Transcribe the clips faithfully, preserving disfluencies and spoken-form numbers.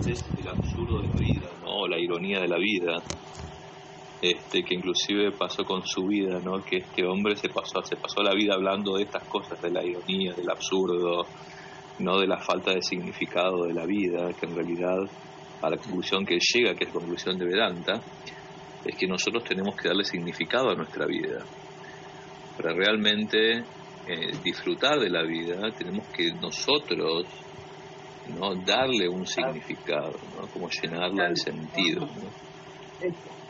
es el absurdo de la vida, ¿no? La ironía de la vida, este, que inclusive pasó con su vida, ¿no? Que este hombre se pasó, se pasó la vida hablando de estas cosas, de la ironía, del absurdo, ¿no? De la falta de significado de la vida, que en realidad a la conclusión que llega, que es la conclusión de Vedanta, es que nosotros tenemos que darle significado a nuestra vida. Para realmente eh, disfrutar de la vida, tenemos que nosotros, ¿no? Darle un significado, ¿no? Como llenarla de sentido, ¿no?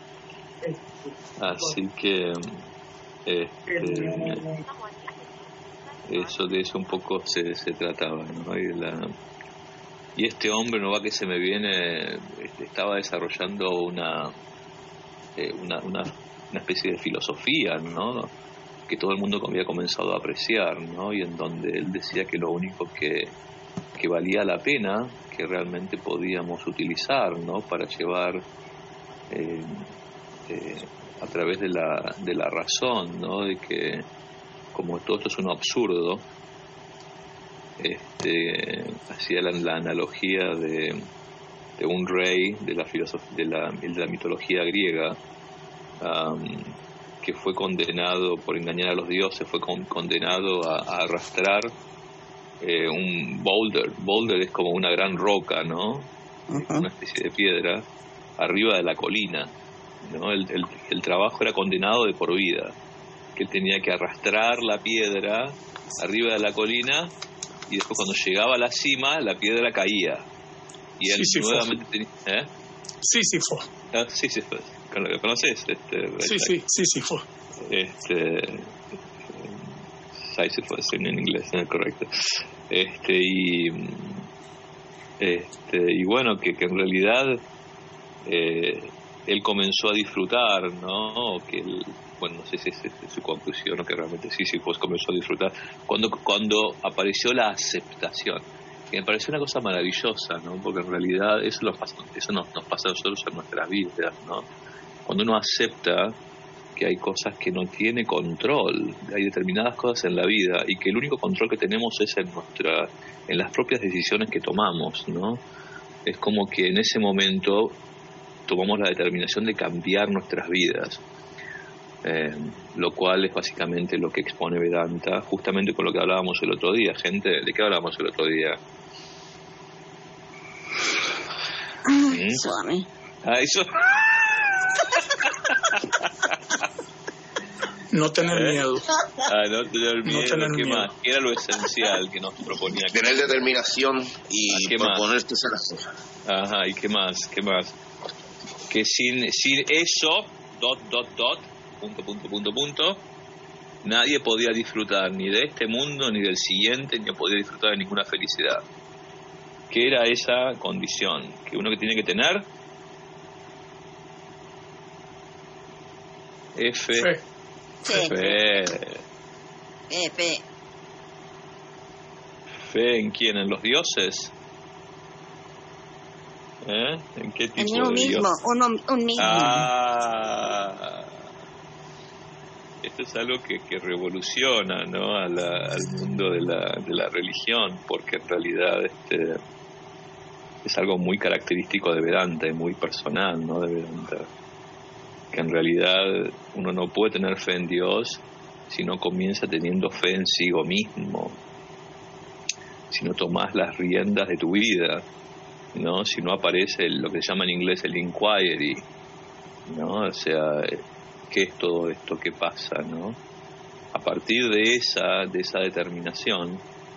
Así que este, eso de eso un poco se, se trataba, ¿no? Y, la, y este hombre, no va que se me viene, este, estaba desarrollando una, eh, una, una una especie de filosofía, ¿no? Que todo el mundo había comenzado a apreciar, ¿no? Y en donde él decía que lo único que que valía la pena, que realmente podíamos utilizar, ¿no? Para llevar eh, eh, a través de la, de la razón, ¿no? De que como todo esto es un absurdo, este, hacía la, la analogía de, de un rey de la, filosof- de la, de la mitología griega, um, que fue condenado por engañar a los dioses, fue con, condenado a, a arrastrar Eh, un boulder. Boulder es como una gran roca, ¿no? Uh-huh. Una especie de piedra arriba de la colina, ¿no? El, el, el trabajo era condenado de por vida, que él tenía que arrastrar la piedra arriba de la colina y después cuando llegaba a la cima la piedra caía y él sí, sí, nuevamente tenía, ¿eh? Sí, sí, fue. Ah, sí, sí, fue. ¿Lo conoces? Este, sí, sí, sí, sí, fue. Este, Sisyphus en inglés, ¿no? Correcto. Este, y este, y bueno, que, que en realidad eh, él comenzó a disfrutar, ¿no? Que él, bueno, no sé si es, es su conclusión o que realmente Sísifos comenzó a disfrutar cuando cuando apareció la aceptación, que me pareció una cosa maravillosa, ¿no? Porque en realidad eso nos pasa, eso nos, nos pasa a nosotros en nuestras vidas, ¿no? Cuando uno acepta que hay cosas que no tiene control, hay determinadas cosas en la vida y que el único control que tenemos es en nuestra, en las propias decisiones que tomamos, ¿no? Es como que en ese momento tomamos la determinación de cambiar nuestras vidas, eh, lo cual es básicamente lo que expone Vedanta, justamente con lo que hablábamos el otro día. Gente, ¿de qué hablábamos el otro día? ¿Mm? Swami. Ah, eso. No tener ¿Eh? miedo. Ah, no tener miedo. No tener ¿Qué miedo. más? ¿Qué era lo esencial que nos proponía? Tener determinación y ¿Qué proponerte hacer las cosas. Ajá, ¿y qué más? ¿Qué más? Que sin, sin eso, dot, dot, dot, punto, punto, punto, punto, nadie podía disfrutar ni de este mundo, ni del siguiente, ni podía disfrutar de ninguna felicidad. ¿Qué era esa condición? Que uno que tiene que tener F. Fe. Fe. Fe. Fe, fe. ¿Fe en quién? ¿En los dioses? ¿Eh? ¿En qué tipo En uno de mismo, dios? uno, un mismo. Ah, esto es algo que, que revoluciona, ¿no? a la, al mundo de la, de la religión, porque en realidad este, es algo muy característico de Vedanta y muy personal, ¿no? De Vedanta. Que en realidad uno no puede tener fe en Dios si no comienza teniendo fe en sí mismo, si no tomas las riendas de tu vida, ¿no? Si no aparece el, lo que se llama en inglés el inquiry, ¿no? O sea, ¿qué es todo esto? ¿Qué pasa? ¿No? A partir de esa, de esa determinación,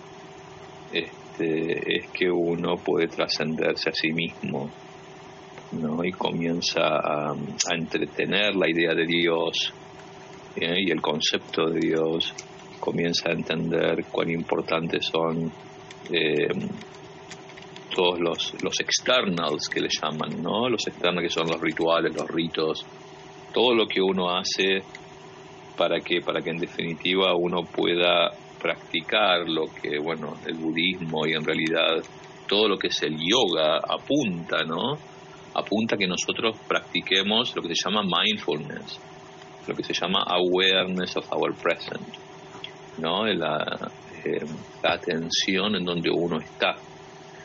este, es que uno puede trascenderse a sí mismo, ¿no? Y comienza a, a entretener la idea de Dios, ¿eh? Y el concepto de Dios, comienza a entender cuán importantes son eh, todos los, los externals que le llaman, ¿no? Los externals que son los rituales, los ritos, todo lo que uno hace para que, para que en definitiva uno pueda practicar lo que, bueno, el budismo y en realidad todo lo que es el yoga apunta, ¿no? Apunta a que nosotros practiquemos lo que se llama mindfulness, lo que se llama awareness of our present, ¿no? La, eh, la atención en donde uno está.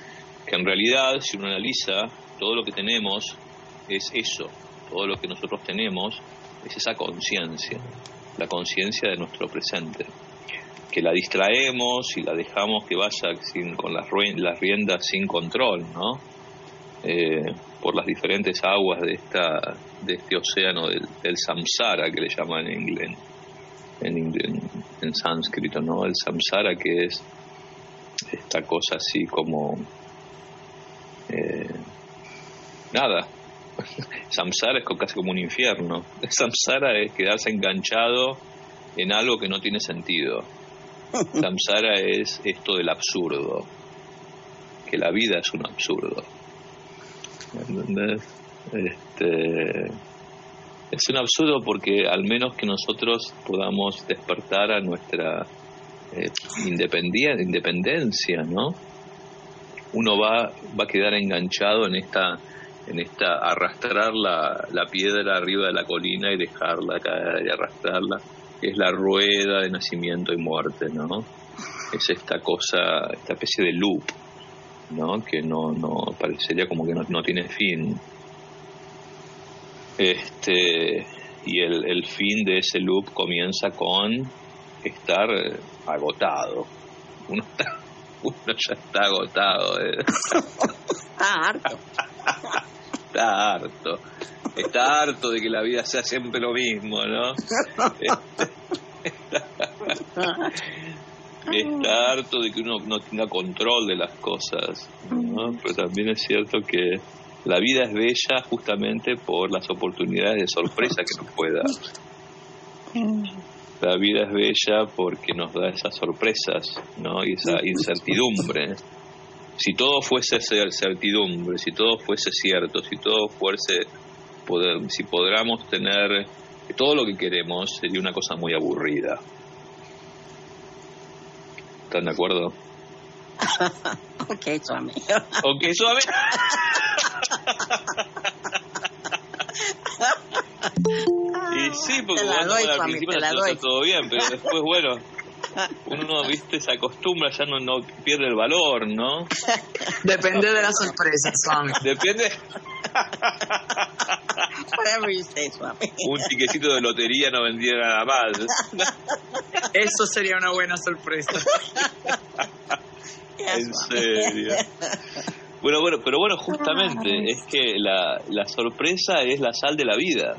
que en realidad, si uno analiza, todo lo que tenemos es eso, todo lo que nosotros tenemos es esa conciencia, la conciencia de nuestro presente, que la distraemos y la dejamos que vaya sin, con las, las riendas sin control, ¿no? Eh, por las diferentes aguas de esta de este océano del, del samsara, que le llaman en inglés, en, en, en sánscrito, ¿no? El samsara, que es esta cosa así como eh, nada. Samsara es casi como un infierno. Samsara es quedarse enganchado en algo que no tiene sentido. Samsara es esto del absurdo, que la vida es un absurdo. ¿Entendés? Este, es un absurdo porque al menos que nosotros podamos despertar a nuestra eh, independencia, independencia, ¿no? Uno va, va a quedar enganchado en esta, en esta arrastrar la, la piedra arriba de la colina y dejarla caer y arrastrarla. Es la rueda de nacimiento y muerte, ¿no? Es esta cosa, esta especie de loop, ¿no? Que no, no parecería como que no, no tiene fin. Este, y el, el fin de ese loop comienza con estar agotado. Uno está, uno ya está agotado. ¿eh? Está harto. Está harto. Está harto de que la vida sea siempre lo mismo, ¿no? Este, está harto de que uno no tenga control de las cosas, ¿no? Pero también es cierto que la vida es bella justamente por las oportunidades de sorpresa que nos puede dar. La vida es bella porque nos da esas sorpresas, ¿no? Y esa incertidumbre. Si todo fuese certidumbre, si todo fuese cierto, si todo fuese poder, si podamos tener todo lo que queremos, sería una cosa muy aburrida. ¿Están de acuerdo? Ok, Swami. Ok, Swami. Y sí, porque cuando doy, al principio no está todo bien, pero después, bueno, uno, viste, se acostumbra, ya no, no pierde el valor, ¿no? Depende de la sorpresa, Swami. Depende. Whatever you say, Swami. Un tiquecito de lotería no vendría nada más. Eso sería una buena sorpresa. En serio. Bueno, bueno, pero bueno, justamente es que la, la sorpresa es la sal de la vida,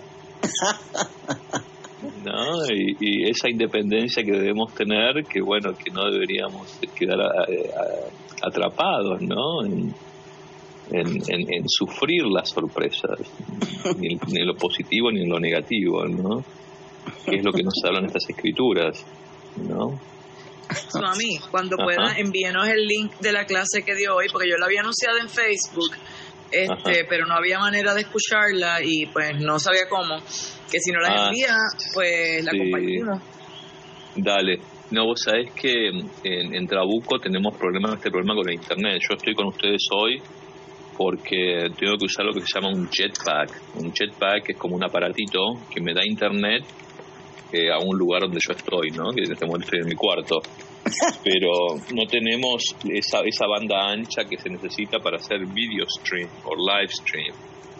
¿no? Y, y esa independencia que debemos tener, que bueno, que no deberíamos quedar a, a, atrapados, ¿no? En, en, en, en sufrir las sorpresas, ni, ni en lo positivo ni en lo negativo, ¿no? Que es lo que nos hablan estas escrituras, ¿no? Swami, cuando Ajá. pueda envíenos el link de la clase que dio hoy, porque yo la había anunciado en Facebook, este, pero no había manera de escucharla y pues no sabía cómo, que si no la ah, envía, pues la sí. compartimos. Dale. No, vos sabés que en, en Trabuco tenemos problemas, este problema con el internet. Yo estoy con ustedes hoy porque tengo que usar lo que se llama un jetpack. Un jetpack es como un aparatito que me da internet eh, a un lugar donde yo estoy, ¿no? Que en este momento estoy en mi cuarto. Pero no tenemos esa, esa banda ancha que se necesita para hacer video stream o live stream.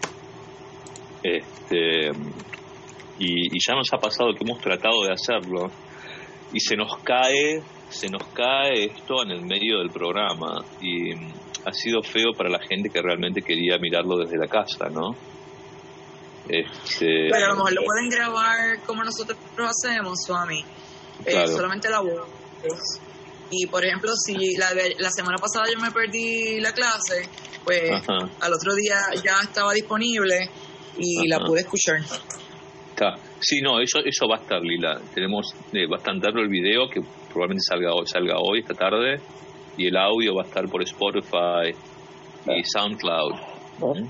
Este, y, y ya nos ha pasado que hemos tratado de hacerlo y se nos cae, se nos cae esto en el medio del programa y ha sido feo para la gente que realmente quería mirarlo desde la casa, ¿no? Este, pero a lo mejor lo pueden grabar como nosotros lo hacemos, Swami. Claro. Eh, solamente la voz. Y por ejemplo, si la, la semana pasada yo me perdí la clase, pues Ajá. al otro día ya estaba disponible y Ajá. la pude escuchar. Está. Sí, no, eso eso va a estar, Lila. Tenemos eh, va a estar el video que probablemente salga hoy, salga hoy esta tarde, y el audio va a estar por Spotify y SoundCloud. ¿Mm?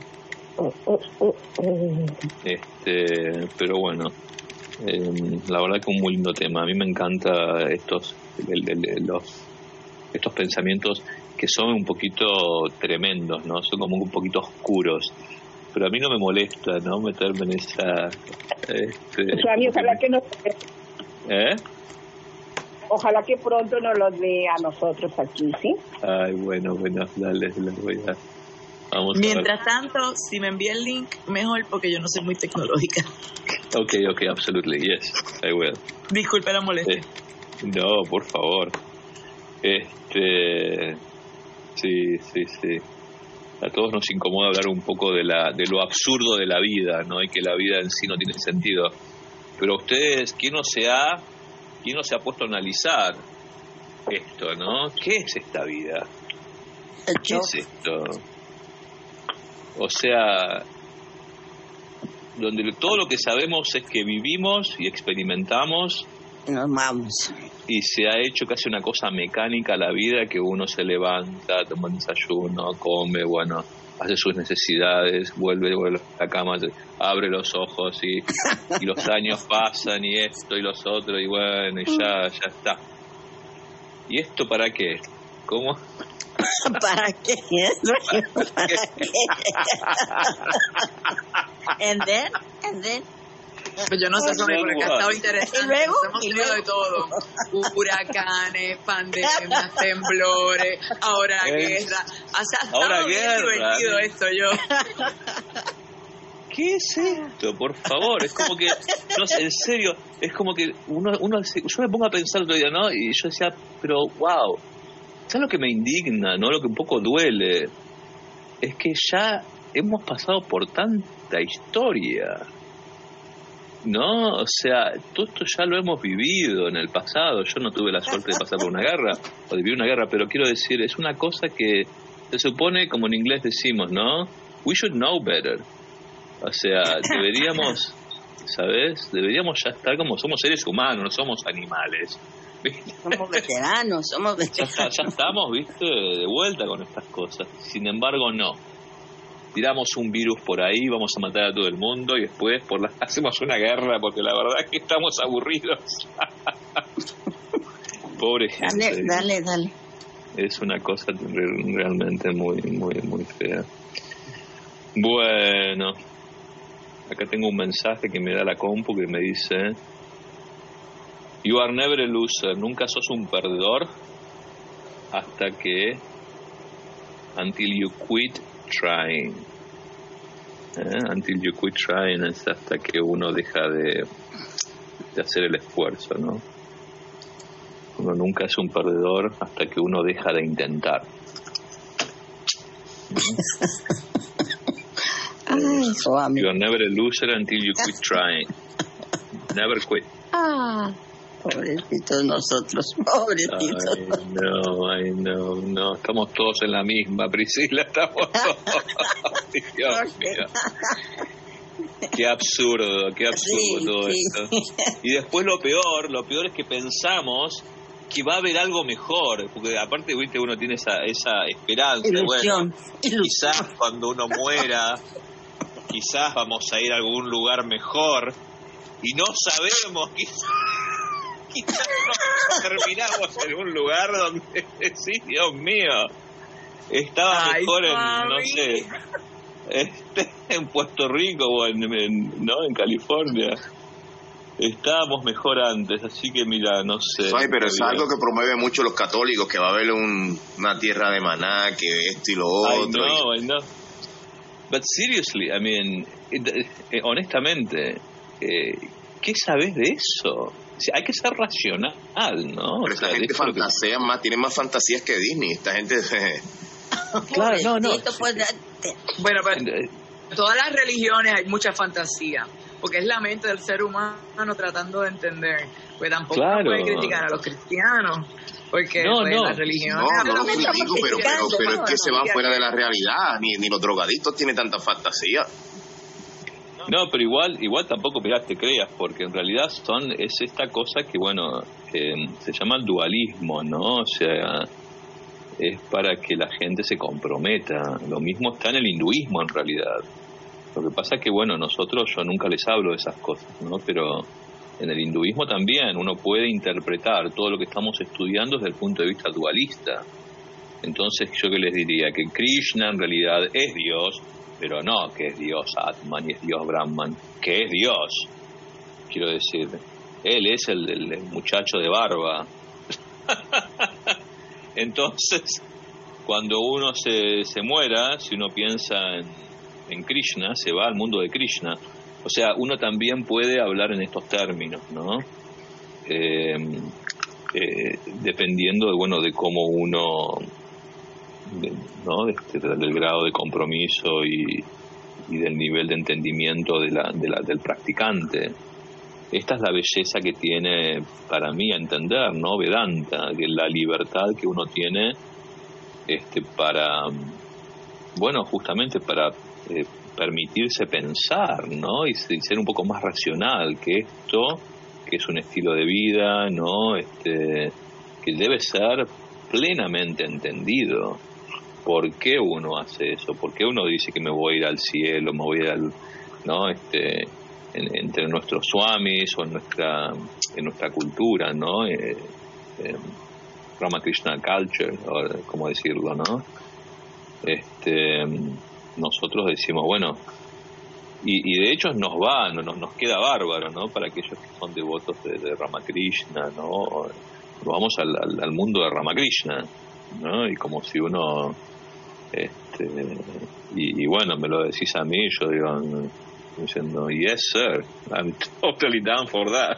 Este, pero bueno, eh, la verdad que un muy lindo tema. A mí me encanta estos el, el, el, los estos pensamientos que son un poquito tremendos, ¿no? Son como un poquito oscuros. Pero a mí no me molesta, ¿no? Meterme en esa... Este, Swami, ojalá que no... ¿Eh? ojalá que pronto nos los dé a nosotros aquí, ¿sí? Ay, bueno, bueno, dale, les voy a... Vamos Mientras a ver. tanto, si me envía el link, mejor, porque yo no soy muy tecnológica. Ok, ok, absolutely, yes, I will. Disculpe la molestia. Eh, no, por favor. Este... Sí, sí, sí. A todos nos incomoda hablar un poco de la de lo absurdo de la vida, ¿no? Y que la vida en sí no tiene sentido. Pero ustedes, ¿quién no se ha, quién no se ha puesto a analizar esto, ¿no? ¿Qué es esta vida? ¿Qué es esto? O sea, donde todo lo que sabemos es que vivimos y experimentamos Y nos vamos. y se ha hecho casi una cosa mecánica la vida, que uno se levanta, toma un desayuno, come, bueno, hace sus necesidades, vuelve, vuelve a la cama, abre los ojos y, y los años pasan y esto y los otros y bueno, y ya, ya está. ¿Y esto para qué? ¿Cómo? ¿Para qué? ¿Para qué? And then, and then. Pues yo no sé, Sonia, pero acá ha estado interesante. ¿Y luego? Nos hemos ¿Y tenido luego? de todo. Huracanes, pandemias, temblores, ahora Eh, guerra. O sea, ha ahora estado bien guerra. divertido esto, yo. ¿Qué es esto? Por favor, es como que, no sé, en serio, es como que uno, uno se- yo me pongo a pensar otro día, ¿no? Y yo decía, pero wow, ¿sabes lo que me indigna, no? Lo que un poco duele, es que ya hemos pasado por tanta historia, ¿no? O sea, todo esto ya lo hemos vivido en el pasado. Yo no tuve la suerte de pasar por una guerra o de vivir una guerra, pero quiero decir, es una cosa que se supone, como en inglés decimos, ¿no? We should know better. O sea, deberíamos, ¿sabes? Deberíamos ya estar como somos seres humanos, no somos animales. ¿Viste? Somos veteranos, somos Ya, está- veteranos. ya estamos, ¿viste? De vuelta con estas cosas. Sin embargo, no. Tiramos un virus por ahí, vamos a matar a todo el mundo y después por la... hacemos una guerra porque la verdad es que estamos aburridos. Pobre gente. Dale, dale, dale. Es una cosa re- realmente muy, muy, muy fea. Bueno, acá tengo un mensaje que me da la compu que me dice: You are never a loser. Nunca sos un perdedor hasta que until you quit trying. ¿Eh? Until you quit trying es hasta que uno deja de, de hacer el esfuerzo, ¿no? Uno nunca es un perdedor hasta que uno deja de intentar. Ay, Suami. You are never a loser until you quit trying. Never quit. Ah, pobrecitos nosotros, pobrecitos. Ay, no, ay, no, no. Estamos todos en la misma, Priscila. Estamos todos. Dios mío. Qué absurdo, qué absurdo Sí, todo sí. esto. Y después lo peor, lo peor es que pensamos que va a haber algo mejor, porque aparte, viste, uno tiene esa esa esperanza, Ilusión, bueno, ilusión. quizás cuando uno muera, quizás vamos a ir a algún lugar mejor, y no sabemos, quizás, quizás no terminamos en un lugar donde, sí, Dios mío, estaba Ay, mejor en, mami. no sé, este, en Puerto Rico o en, en- no, en California. Estábamos mejor antes, así que mira, no sé. Ay, pero es todavía. algo que promueven mucho los católicos, que va a haber un, una tierra de maná, que esto y lo I otro. know, I know. But seriously, I mean, it- eh, honestamente, eh, ¿qué sabes de eso? O sea, hay que ser racional, ¿no? O Pero esta sea, de gente eso lo que- fantasea más, tiene más fantasías que Disney. Esta gente... Claro, no, no. Pobrecito, pues, date. Bueno, pero Eh, en todas las religiones hay mucha fantasía, porque es la mente del ser humano tratando de entender. Pues tampoco Claro. se puede criticar a los cristianos, porque No, pues, no. las religiones... No, no no lo me estamos critico, pero, pero, criticando, pero es no, que no, se van ya. fuera de la realidad. Ni, ni los drogadictos tienen tanta fantasía. No, pero igual, igual tampoco, mirá, te creas, porque en realidad son es esta cosa que, bueno, eh, se llama el dualismo, ¿no? O sea, es para que la gente se comprometa. Lo mismo está en el hinduismo, en realidad. Lo que pasa es que, bueno, nosotros, yo nunca les hablo de esas cosas, ¿no? Pero en el hinduismo también uno puede interpretar todo lo que estamos estudiando desde el punto de vista dualista. Entonces, ¿yo qué les diría? Que Krishna en realidad es Dios, pero no que es Dios Atman y es Dios Brahman, que es Dios. Quiero decir, Él es el, el- el muchacho de barba, Entonces, cuando uno se, se muera, si uno piensa en, en Krishna, se va al mundo de Krishna. O sea, uno también puede hablar en estos términos, ¿no? Eh, eh, dependiendo de, bueno, de cómo uno, de, ¿no? De, de, del grado de compromiso y, y del nivel de entendimiento de la, de la, del practicante. Esta es la belleza que tiene, para mí, a entender, ¿no? Vedanta, que la libertad que uno tiene este, para, bueno, justamente para eh, permitirse pensar, ¿no? Y ser un poco más racional que esto, que es un estilo de vida, ¿no? Este, que debe ser plenamente entendido. ¿Por qué uno hace eso? ¿Por qué uno dice que me voy a ir al cielo, me voy a ir al, ¿no? Este, en, entre nuestros swamis o en nuestra, en nuestra cultura, ¿no? Eh, eh, Ramakrishna culture, o como decirlo, ¿no? Este, nosotros decimos, bueno, y, y de hecho nos va, nos, nos queda bárbaro, ¿no? Para aquellos que son devotos de, de Ramakrishna, ¿no? Nos vamos al, al, al mundo de Ramakrishna, ¿no? Y como si uno, este, y, y bueno, me lo decís a mí, yo digo, diciendo, yes sir, I'm totally down for that.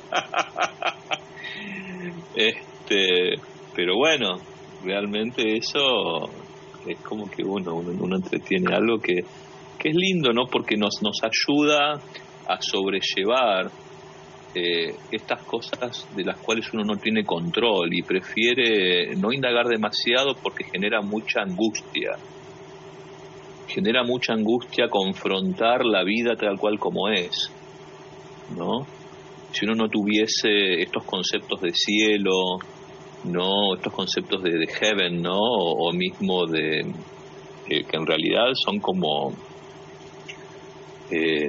este, pero bueno, realmente eso es como que uno, uno, uno entretiene algo que, que es lindo, ¿no? Porque nos, nos ayuda a sobrellevar eh, estas cosas de las cuales uno no tiene control y prefiere no indagar demasiado porque genera mucha angustia. Genera mucha angustia confrontar la vida tal cual como es, ¿no? Si uno no tuviese estos conceptos de cielo, no, estos conceptos de, de heaven, ¿no? O, o mismo de eh, que en realidad son como eh,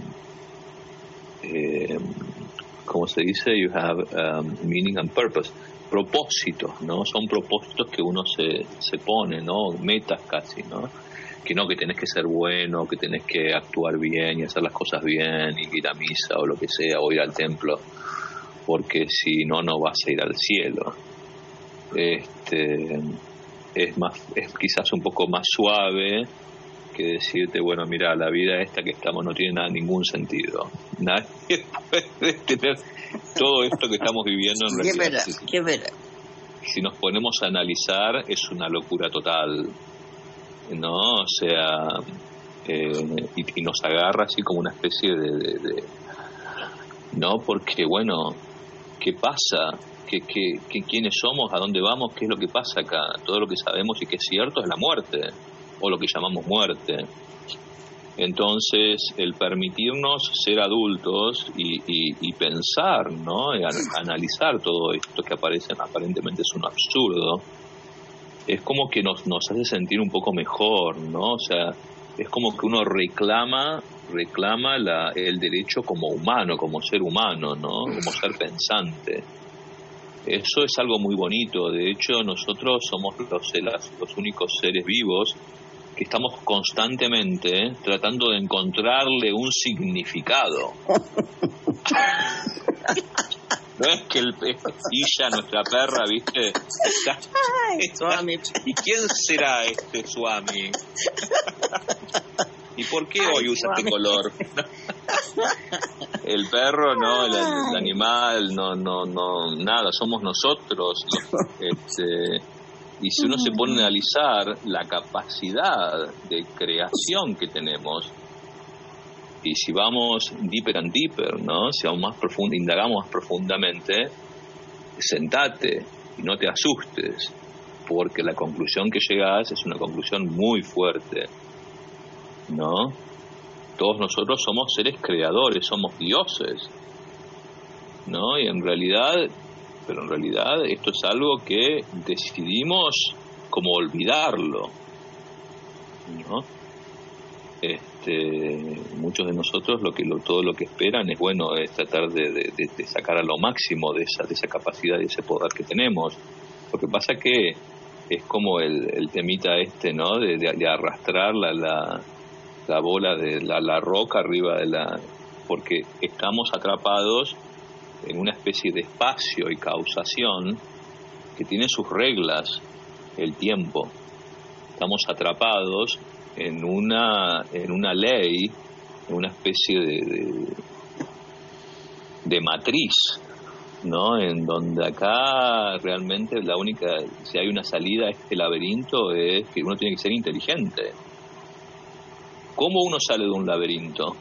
eh, ¿cómo se dice? You have um, meaning and purpose. Propósitos, ¿no? Son propósitos que uno se, se pone, ¿no? Metas casi, ¿no? Que no, que tenés que ser bueno, que tenés que actuar bien y hacer las cosas bien y ir a misa o lo que sea, o ir al templo, porque si no, no vas a ir al cielo. Este, es más, es quizás un poco más suave que decirte, bueno, mira, la vida esta que estamos no tiene nada, ningún sentido. Nadie puede tener todo esto que estamos viviendo en realidad. ¿Qué verá? ¿Qué verá? Si nos ponemos a analizar, es una locura total, ¿no? O sea, eh, y, y nos agarra así como una especie de, de, de no, porque bueno, ¿qué pasa? ¿Qué, qué, qué, ¿Quiénes somos? ¿A dónde vamos? ¿Qué es lo que pasa acá? Todo lo que sabemos y que es cierto es la muerte, o lo que llamamos muerte. Entonces, el permitirnos ser adultos y, y, y pensar, ¿no? Y an- analizar todo esto que aparece, aparentemente es un absurdo, es como que nos, nos hace sentir un poco mejor, ¿no? O sea, es como que uno reclama reclama la, el derecho como humano, como ser humano, ¿no? Como ser pensante. Eso es algo muy bonito. De hecho, nosotros somos los, los únicos seres vivos que estamos constantemente tratando de encontrarle un significado. No es que el Illa, nuestra perra, ¿viste? Está... Ay, Swami. ¿Y quién será este Swami? ¿Y por qué hoy Ay, usa Swami. este color? El perro, no, el, el animal, no, no, no, nada, somos nosotros. Este, y si uno se pone a analizar la capacidad de creación que tenemos, y si vamos deeper and deeper, ¿no? Si vamos más profundo, indagamos más profundamente, sentate y no te asustes, porque la conclusión que llegas es una conclusión muy fuerte, ¿no? Todos nosotros somos seres creadores, somos dioses, ¿no? Y en realidad, pero en realidad esto es algo que decidimos como olvidarlo, ¿no? Este, muchos de nosotros lo que lo, todo lo que esperan es bueno es tratar de, de, de sacar a lo máximo de esa de esa capacidad y ese poder que tenemos. Lo que pasa que es como el, el temita este, ¿no? De, de, de arrastrar la, la, la bola de la, la roca arriba de la, porque estamos atrapados en una especie de espacio y causación que tiene sus reglas, el tiempo. Estamos atrapados en una en una ley, en una especie de, de, de matriz, ¿no? En donde acá realmente la única, si hay una salida a este laberinto, es que uno tiene que ser inteligente. ¿Cómo uno sale de un laberinto?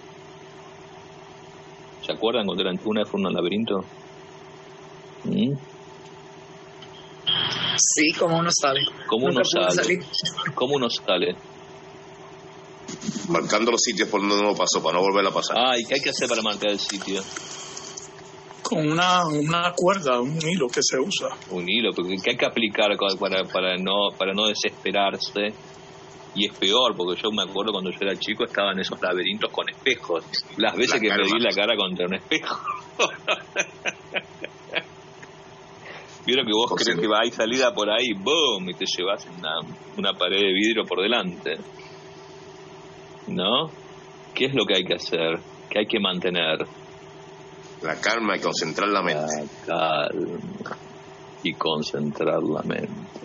¿Se acuerdan cuando eran una vez fueron al laberinto? ¿Mm? Sí, ¿cómo uno sale? ¿Cómo uno sale? ¿Cómo uno sale? Marcando los sitios por donde uno pasó para no volver a pasar. Ah, ¿y qué hay que hacer para marcar el sitio? Con una, una cuerda, un hilo que se usa. Un hilo, porque ¿qué hay que aplicar para, para, no, para no desesperarse? Y es peor, porque yo me acuerdo cuando yo era chico estaba en esos laberintos con espejos. Las veces la que calma. Me di la cara contra un espejo. Vieron que vos José. Crees que hay salida por ahí, ¡boom! Y te llevas una, una pared de vidrio por delante. ¿No? ¿Qué es lo que hay que hacer? ¿Qué hay que mantener? La calma y concentrar la mente. La calma y concentrar la mente.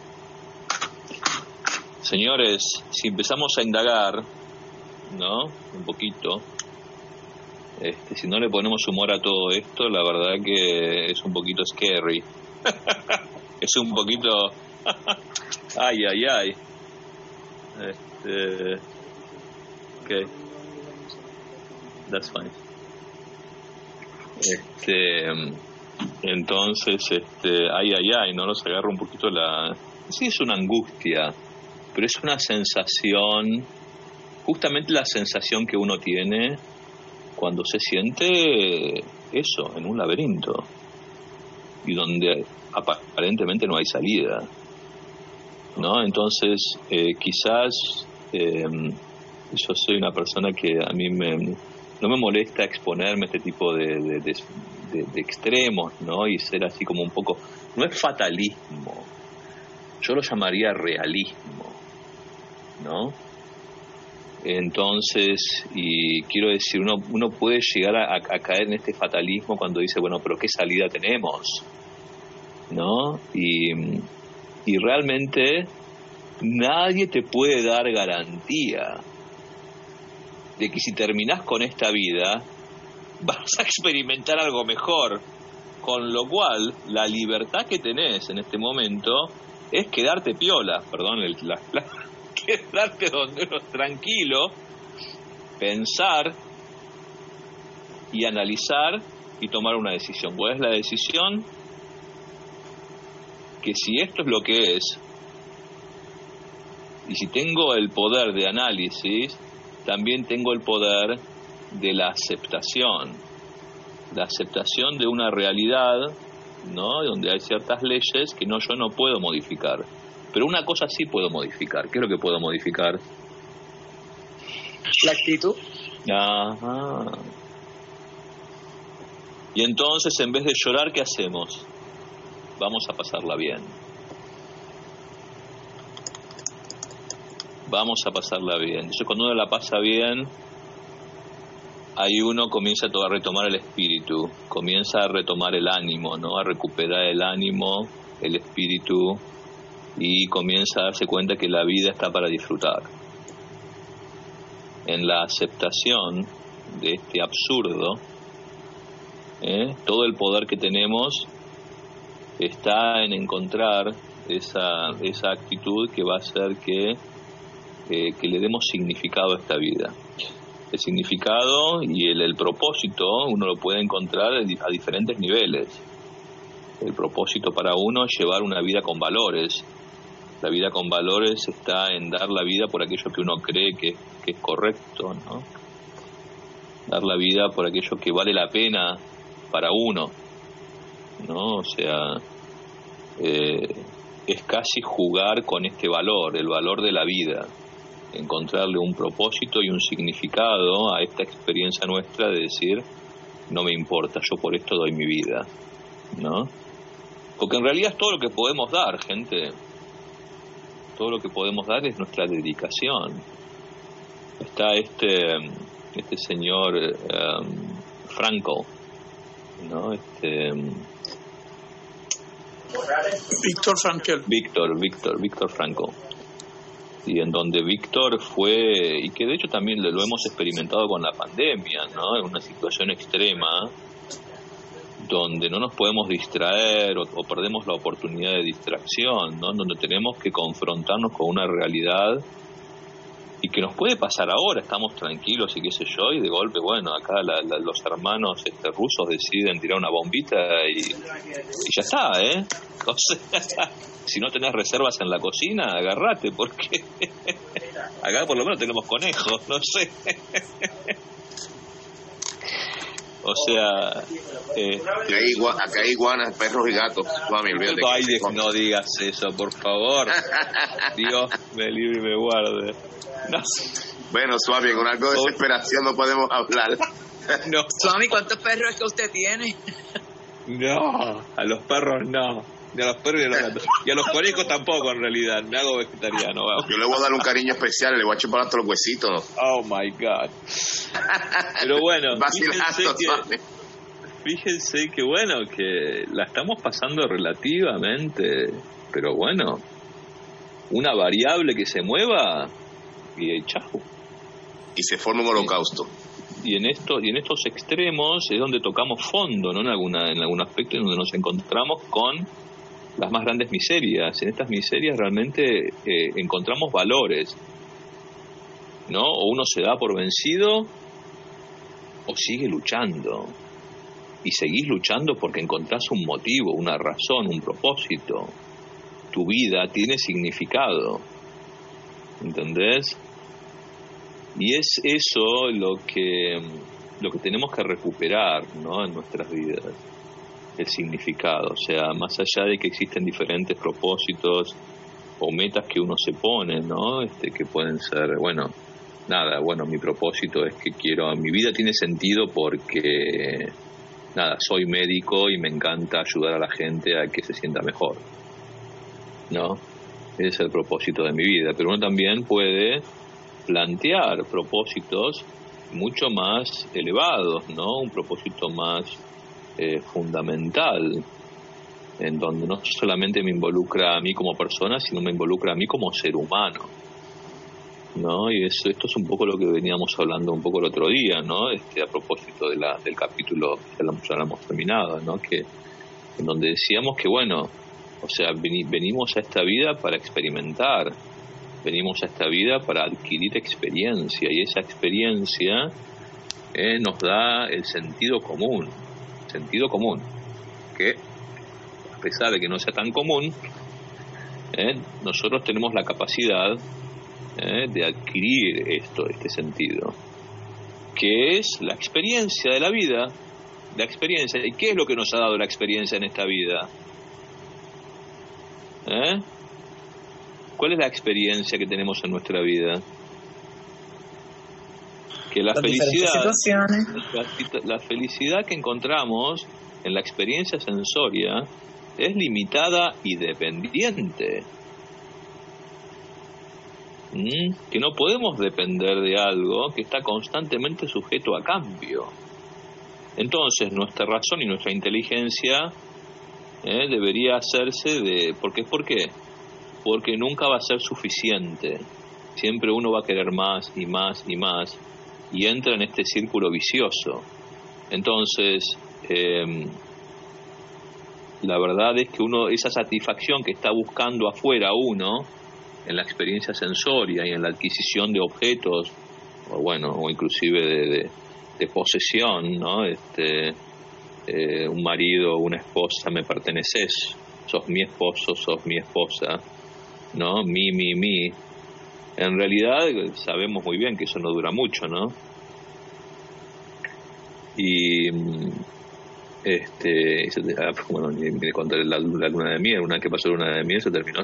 Señores, si empezamos a indagar, ¿no? Un poquito, este, si no le ponemos humor a todo esto, la verdad que es un poquito scary. Es un poquito... ay, ay, ay. Este... Ok. That's fine. Este... Entonces, este... ay, ay, ay, ¿no? Nos agarra un poquito la... Sí, es una angustia, pero es una sensación, justamente la sensación que uno tiene cuando se siente eso, en un laberinto, y donde aparentemente no hay salida, ¿no? Entonces, eh, quizás eh, yo soy una persona que a mí me, no me molesta exponerme a este tipo de, de, de, de, de extremos, ¿no? Y ser así como un poco, no es fatalismo, yo lo llamaría realismo, ¿no? Entonces, y quiero decir, uno, uno puede llegar a, a caer en este fatalismo cuando dice, bueno, pero ¿qué salida tenemos? ¿No? Y, y realmente nadie te puede dar garantía de que si terminás con esta vida vas a experimentar algo mejor, con lo cual la libertad que tenés en este momento es quedarte piola, perdón, el, la, la, quedarte donde uno tranquilo, pensar y analizar y tomar una decisión. ¿Cuál es la decisión? Que si esto es lo que es, y si tengo el poder de análisis, también tengo el poder de la aceptación, la aceptación de una realidad, ¿no? Donde hay ciertas leyes que no yo no puedo modificar, pero una cosa sí puedo modificar. ¿Qué es lo que puedo modificar? La actitud. Ajá. Y entonces, en vez de llorar, ¿qué hacemos? Vamos a pasarla bien. Vamos a pasarla bien. Entonces, cuando uno la pasa bien, ahí uno comienza a retomar el espíritu, comienza a retomar el ánimo, ¿no? A recuperar el ánimo, el espíritu, y comienza a darse cuenta que la vida está para disfrutar. En la aceptación de este absurdo, ¿eh? Todo el poder que tenemos está en encontrar esa, esa actitud que va a hacer que, eh, que le demos significado a esta vida. El significado y el, el propósito uno lo puede encontrar a diferentes niveles. El propósito para uno es llevar una vida con valores. La vida con valores está en dar la vida por aquello que uno cree que, que es correcto, ¿no? Dar la vida por aquello que vale la pena para uno, ¿no? O sea, eh, es casi jugar con este valor, el valor de la vida, encontrarle un propósito y un significado a esta experiencia nuestra de decir, no me importa, yo por esto doy mi vida, ¿no? Porque en realidad es todo lo que podemos dar, gente. Todo lo que podemos dar es nuestra dedicación. Está este este señor um, Frankl, ¿no? Este, Víctor Frankel. Víctor, Víctor, Víctor Franco. Y en donde Víctor fue, y que de hecho también lo hemos experimentado con la pandemia, ¿no? En una situación extrema, donde no nos podemos distraer o, o perdemos la oportunidad de distracción, ¿no? Donde tenemos que confrontarnos con una realidad y que nos puede pasar ahora, estamos tranquilos y qué sé yo, y de golpe, bueno, acá la, la, los hermanos este, rusos deciden tirar una bombita y, y ya está, ¿eh? O sea, si no tenés reservas en la cocina, agarrate, porque acá por lo menos tenemos conejos, no sé. O sea, eh, acá, hay igua, acá hay iguanas, perros y gatos. Mami, olvídate. Ay, de, no digas eso, por favor. Dios me libre y me guarde. No. Bueno, Swami, con algo de desesperación no podemos hablar. No. Swami, ¿cuántos perros es que usted tiene? No, a los perros no. Ni a los perros ni a los gatos. Y a los conejos tampoco, en realidad. Me hago vegetariano. Vamos. Yo le voy a dar un cariño especial, le voy a chupar hasta los huesitos, ¿no? Oh my God. Pero bueno, fíjense que, fíjense que bueno, que la estamos pasando relativamente, pero bueno, una variable que se mueva y chau. Y se forma un holocausto. Y en esto, y en estos extremos es donde tocamos fondo, ¿no? En alguna, en algún aspecto en donde nos encontramos con las más grandes miserias. En estas miserias realmente eh, encontramos valores, ¿no? O uno se da por vencido o sigue luchando. Y seguís luchando porque encontrás un motivo, una razón, un propósito. Tu vida tiene significado. ¿Entendés? Y es eso lo que, lo que tenemos que recuperar, ¿no? En nuestras vidas. El significado, o sea, más allá de que existen diferentes propósitos o metas que uno se pone, ¿no? Este, que pueden ser, bueno, nada, bueno, mi propósito es que quiero, mi vida tiene sentido porque, nada, soy médico y me encanta ayudar a la gente a que se sienta mejor, ¿no? Ese es el propósito de mi vida, pero uno también puede plantear propósitos mucho más elevados, ¿no? Un propósito más Eh, fundamental, en donde no solamente me involucra a mí como persona, sino me involucra a mí como ser humano, ¿no? Y eso, esto es un poco lo que veníamos hablando un poco el otro día, ¿no? Este, a propósito de la, del capítulo que ya lo, ya lo hemos terminado, ¿no? Que, en donde decíamos que, bueno, o sea, veni, venimos a esta vida para experimentar, venimos a esta vida para adquirir experiencia, y esa experiencia eh, nos da el sentido común, sentido común, que a pesar de que no sea tan común, eh, nosotros tenemos la capacidad eh, de adquirir esto, este sentido, que es la experiencia de la vida, la experiencia. ¿Y qué es lo que nos ha dado la experiencia en esta vida? ¿Eh? ¿Cuál es la experiencia que tenemos en nuestra vida? Que la felicidad, la, la felicidad que encontramos en la experiencia sensoria es limitada y dependiente. ¿Mm? Que no podemos depender de algo que está constantemente sujeto a cambio. Entonces nuestra razón y nuestra inteligencia eh, debería hacerse de... ¿Por qué? ¿Por qué? Porque nunca va a ser suficiente. Siempre uno va a querer más y más y más, y entra en este círculo vicioso. Entonces, eh, la verdad es que uno, esa satisfacción que está buscando afuera uno, en la experiencia sensoria y en la adquisición de objetos, o bueno, o inclusive de, de, de posesión, ¿no? Este, eh, un marido, una esposa, me perteneces, sos mi esposo, sos mi esposa, ¿no? Mi, mi, mi. En realidad sabemos muy bien que eso no dura mucho, ¿no? Y este, bueno, ni contar la, la luna de miel, una vez que pasó la luna de miel se terminó.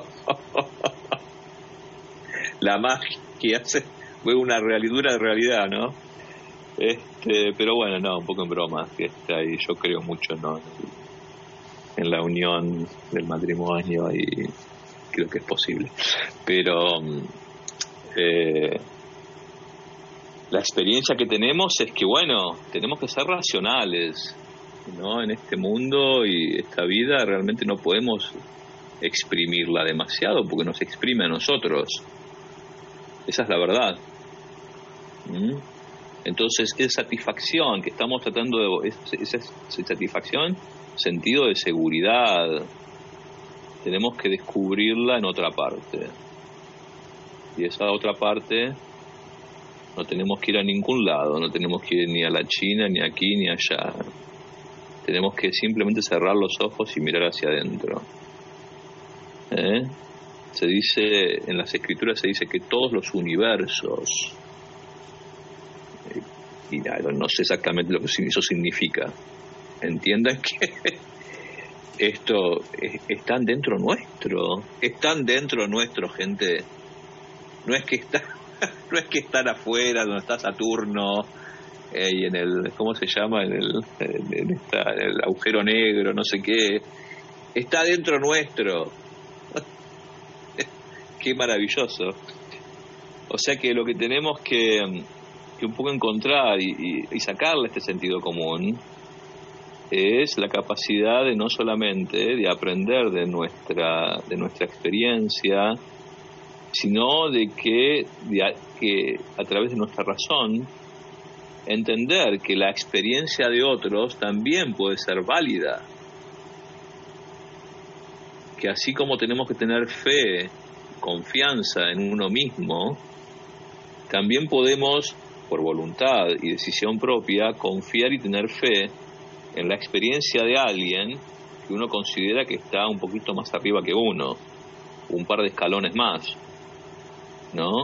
La magia fue una realidad, dura realidad, ¿no? Este, pero bueno, no, un poco en broma, que está ahí, yo creo mucho, ¿no? En la unión del matrimonio y creo que es posible, pero eh, la experiencia que tenemos es que, bueno, tenemos que ser racionales, ¿no? En este mundo y esta vida realmente no podemos exprimirla demasiado porque nos exprime a nosotros. Esa es la verdad. ¿Mm? Entonces, esa satisfacción que estamos tratando de... Esa, esa satisfacción, sentido de seguridad, tenemos que descubrirla en otra parte. Y esa otra parte no tenemos que ir a ningún lado, no tenemos que ir ni a la China, ni aquí, ni allá. Tenemos que simplemente cerrar los ojos y mirar hacia adentro. ¿Eh? Se dice, en las escrituras se dice que todos los universos, eh, y no, no sé exactamente lo que eso significa, entiendan que esto eh, están dentro nuestro, están dentro nuestro, gente. No es que está, no es que están afuera, donde está Saturno, eh, y en el, ¿cómo se llama? En el, en esta, en el agujero negro, no sé qué. Está dentro nuestro. Qué maravilloso. O sea que lo que tenemos que, que un poco encontrar y, y, y sacarle este sentido común es la capacidad de no solamente de aprender de nuestra, de nuestra experiencia, sino de que, de a, que a través de nuestra razón entender que la experiencia de otros también puede ser válida, que así como tenemos que tener fe, confianza en uno mismo, también podemos, por voluntad y decisión propia, confiar y tener fe en la experiencia de alguien que uno considera que está un poquito más arriba que uno, un par de escalones más, ¿no?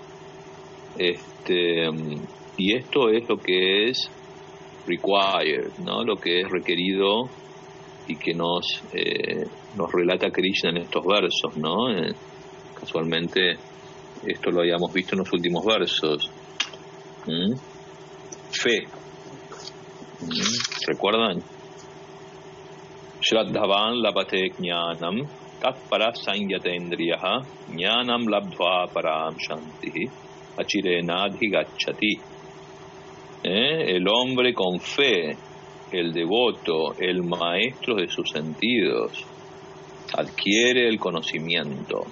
Este, y esto es lo que es required, ¿no? Lo que es requerido y que nos eh, nos relata Krishna en estos versos, ¿no? Eh, casualmente esto lo habíamos visto en los últimos versos. ¿Mm? Fe. ¿Mm? ¿Recuerdan? Shraddhavan labate jnanam tatpara sanyatendriyaha jnanam labdva param shantihi achirenadhi gacchati. ¿Eh? El hombre con fe, el devoto, el maestro de sus sentidos, adquiere el conocimiento.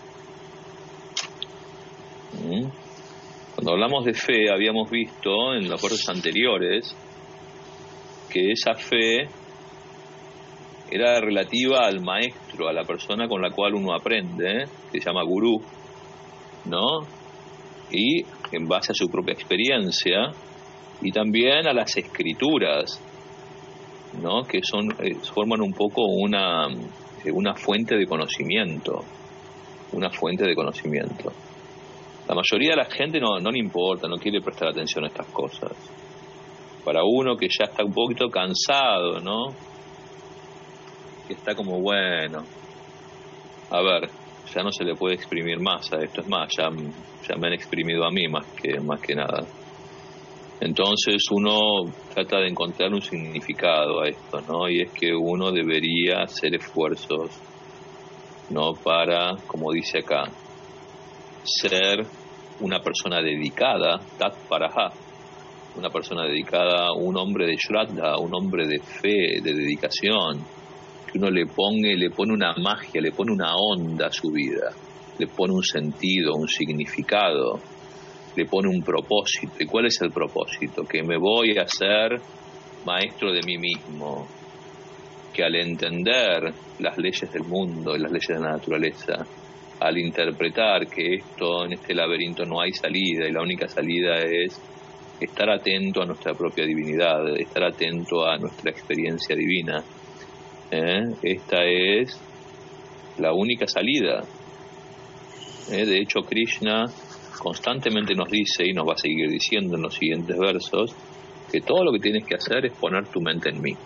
¿Mm? Cuando hablamos de fe, habíamos visto en los versos anteriores que esa fe era relativa al maestro, a la persona con la cual uno aprende, que se llama gurú, ¿no? Y en base a su propia experiencia, y también a las escrituras, ¿no? Que son eh, forman un poco una, eh, una fuente de conocimiento, una fuente de conocimiento. La mayoría de la gente no, no le importa, no quiere prestar atención a estas cosas. Para uno que ya está un poquito cansado, ¿no? Que está como, bueno, a ver, ya no se le puede exprimir más a esto, es más, ya, ya me han exprimido a mí más que, más que nada. Entonces uno trata de encontrar un significado a esto, ¿no? Y es que uno debería hacer esfuerzos, ¿no? Para, como dice acá, ser una persona dedicada, tat paraha, una persona dedicada, un hombre de shraddha, un hombre de fe, de dedicación, que uno le ponga, le pone una magia, le pone una onda a su vida, le pone un sentido, un significado, le pone un propósito. ¿Y cuál es el propósito? Que me voy a ser maestro de mí mismo, que al entender las leyes del mundo y las leyes de la naturaleza, al interpretar que esto, en este laberinto no hay salida y la única salida es estar atento a nuestra propia divinidad, estar atento a nuestra experiencia divina, ¿eh? Esta es la única salida. ¿Eh? De hecho, Krishna constantemente nos dice, y nos va a seguir diciendo en los siguientes versos, que todo lo que tienes que hacer es poner tu mente en mí.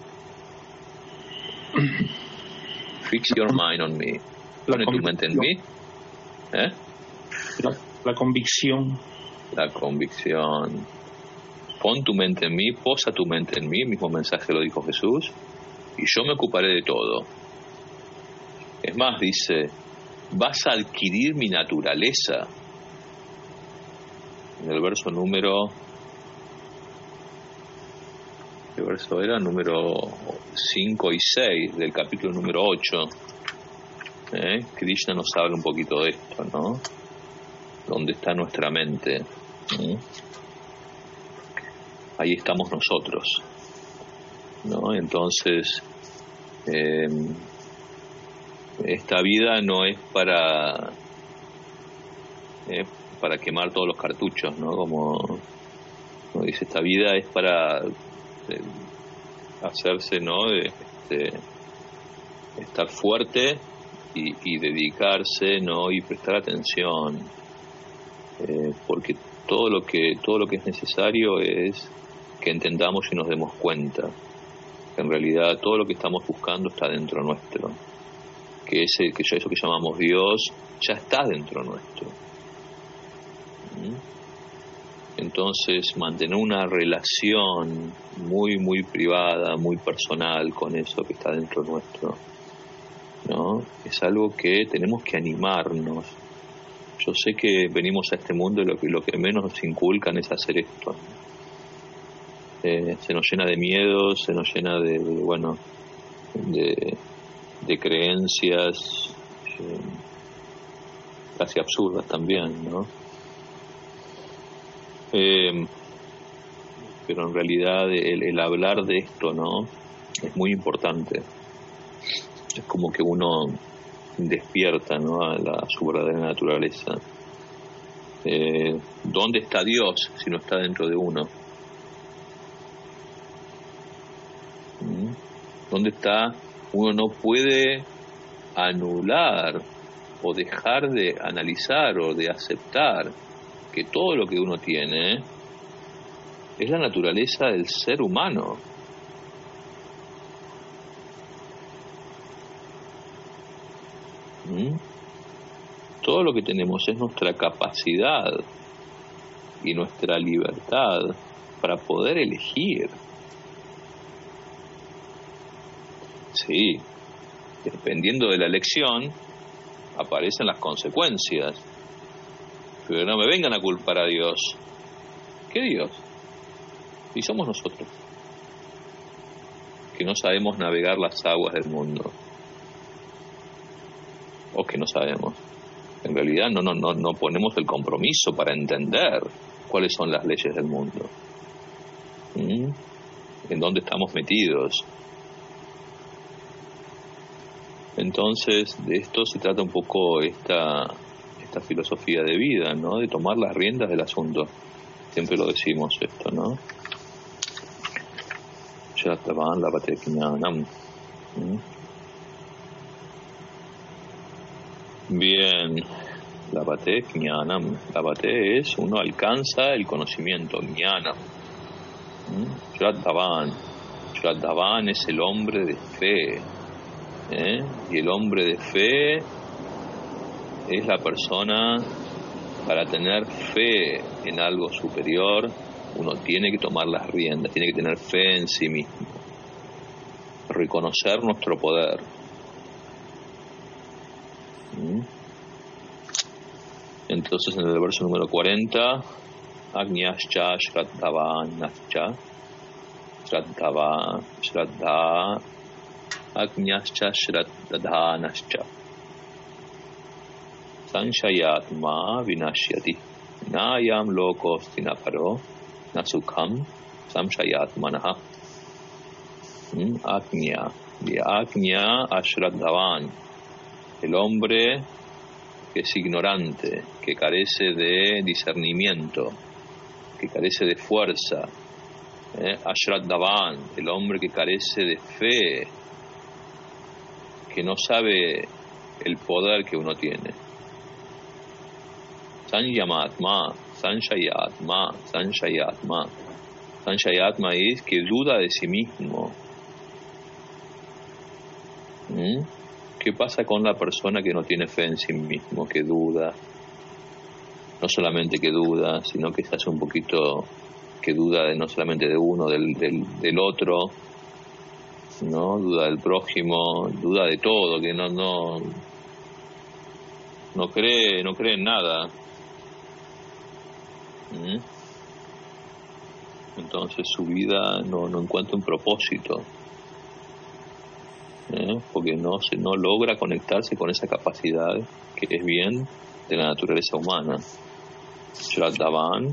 Fix your mind on me. Pone tu mente en mí. ¿Eh? La, la convicción. La convicción. Pon tu mente en mí, posa tu mente en mí, el mismo mensaje lo dijo Jesús, y yo me ocuparé de todo. Es más, dice, vas a adquirir mi naturaleza. En el verso número... ¿Qué verso era número cinco y seis del capítulo número ocho. ¿Eh? Krishna nos habla un poquito de esto, ¿no? ¿Dónde está nuestra mente? ¿Mm? Ahí estamos nosotros, ¿no? Entonces, eh, esta vida no es para eh, para quemar todos los cartuchos, ¿no? Como, como dice, esta vida es para eh, hacerse, ¿no? Este, estar fuerte y, y dedicarse, ¿no? Y prestar atención, eh, porque todo lo que todo lo que es necesario es que entendamos y nos demos cuenta que en realidad todo lo que estamos buscando está dentro nuestro, que ese que eso que llamamos Dios ya está dentro nuestro. Entonces, mantener una relación muy muy privada, muy personal con eso que está dentro nuestro, ¿no? Es algo que tenemos que animarnos. Yo sé que venimos a este mundo y lo que, lo que menos nos inculcan es hacer esto. Eh, se nos llena de miedos, se nos llena de, de bueno, de, de creencias eh, casi absurdas también, ¿no? Eh, pero en realidad el, el hablar de esto, ¿no? Es muy importante. Es como que uno despierta, ¿no? A, la, a su verdadera naturaleza. Eh, ¿Dónde está Dios si no está dentro de uno? ¿Mm? ¿Dónde está? Uno no puede anular o dejar de analizar o de aceptar que todo lo que uno tiene es la naturaleza del ser humano. ¿Mm? Todo lo que tenemos es nuestra capacidad y nuestra libertad para poder elegir. Sí, dependiendo de la elección aparecen las consecuencias, pero no me vengan a culpar a Dios. ¿Qué Dios? Y somos nosotros, que no sabemos navegar las aguas del mundo, o que no sabemos. En realidad no, no, no, no ponemos el compromiso para entender cuáles son las leyes del mundo. ¿Mm? ¿En dónde estamos metidos? Entonces, de esto se trata un poco esta, esta filosofía de vida, ¿no? De tomar las riendas del asunto. Siempre lo decimos esto, ¿no? Shatavan lavate jnanam. Bien, lavate jnanam. Lavate es uno alcanza el conocimiento, jnanam. Shatavan. Shatavan es el hombre de fe. ¿Eh? Y el hombre de fe es la persona, para tener fe en algo superior, uno tiene que tomar las riendas, tiene que tener fe en sí mismo, reconocer nuestro poder. ¿Mm? Entonces en el verso número cuarenta, Agnyascha Shraddhavanascha, Shraddhava, Shraddha, Agnyascha Shraddhanascha Sanshayatma Vinashyati Nayam Lokosti Naparo Nasukham Samshayatmanaha. Agnya, de Agnya Ashraddhavan, el hombre que es ignorante, que carece de discernimiento, que carece de fuerza. eh? Ashraddhavan, el hombre que carece de fe, que no sabe el poder que uno tiene. Sanyamatma, Sanshayatma, Sanshayatma. Sanshayatma es que duda de sí mismo. ¿Mm? ¿Qué pasa con la persona que no tiene fe en sí mismo, que duda? No solamente que duda, sino que se hace un poquito, que duda de, no solamente de uno, del, del, del otro, ¿no? Duda del prójimo, duda de todo, que no no no cree no cree en nada. ¿Mm? entonces su vida no, no encuentra un propósito, ¿eh? porque no, se, no logra conectarse con esa capacidad que es bien de la naturaleza humana. Shraddhavan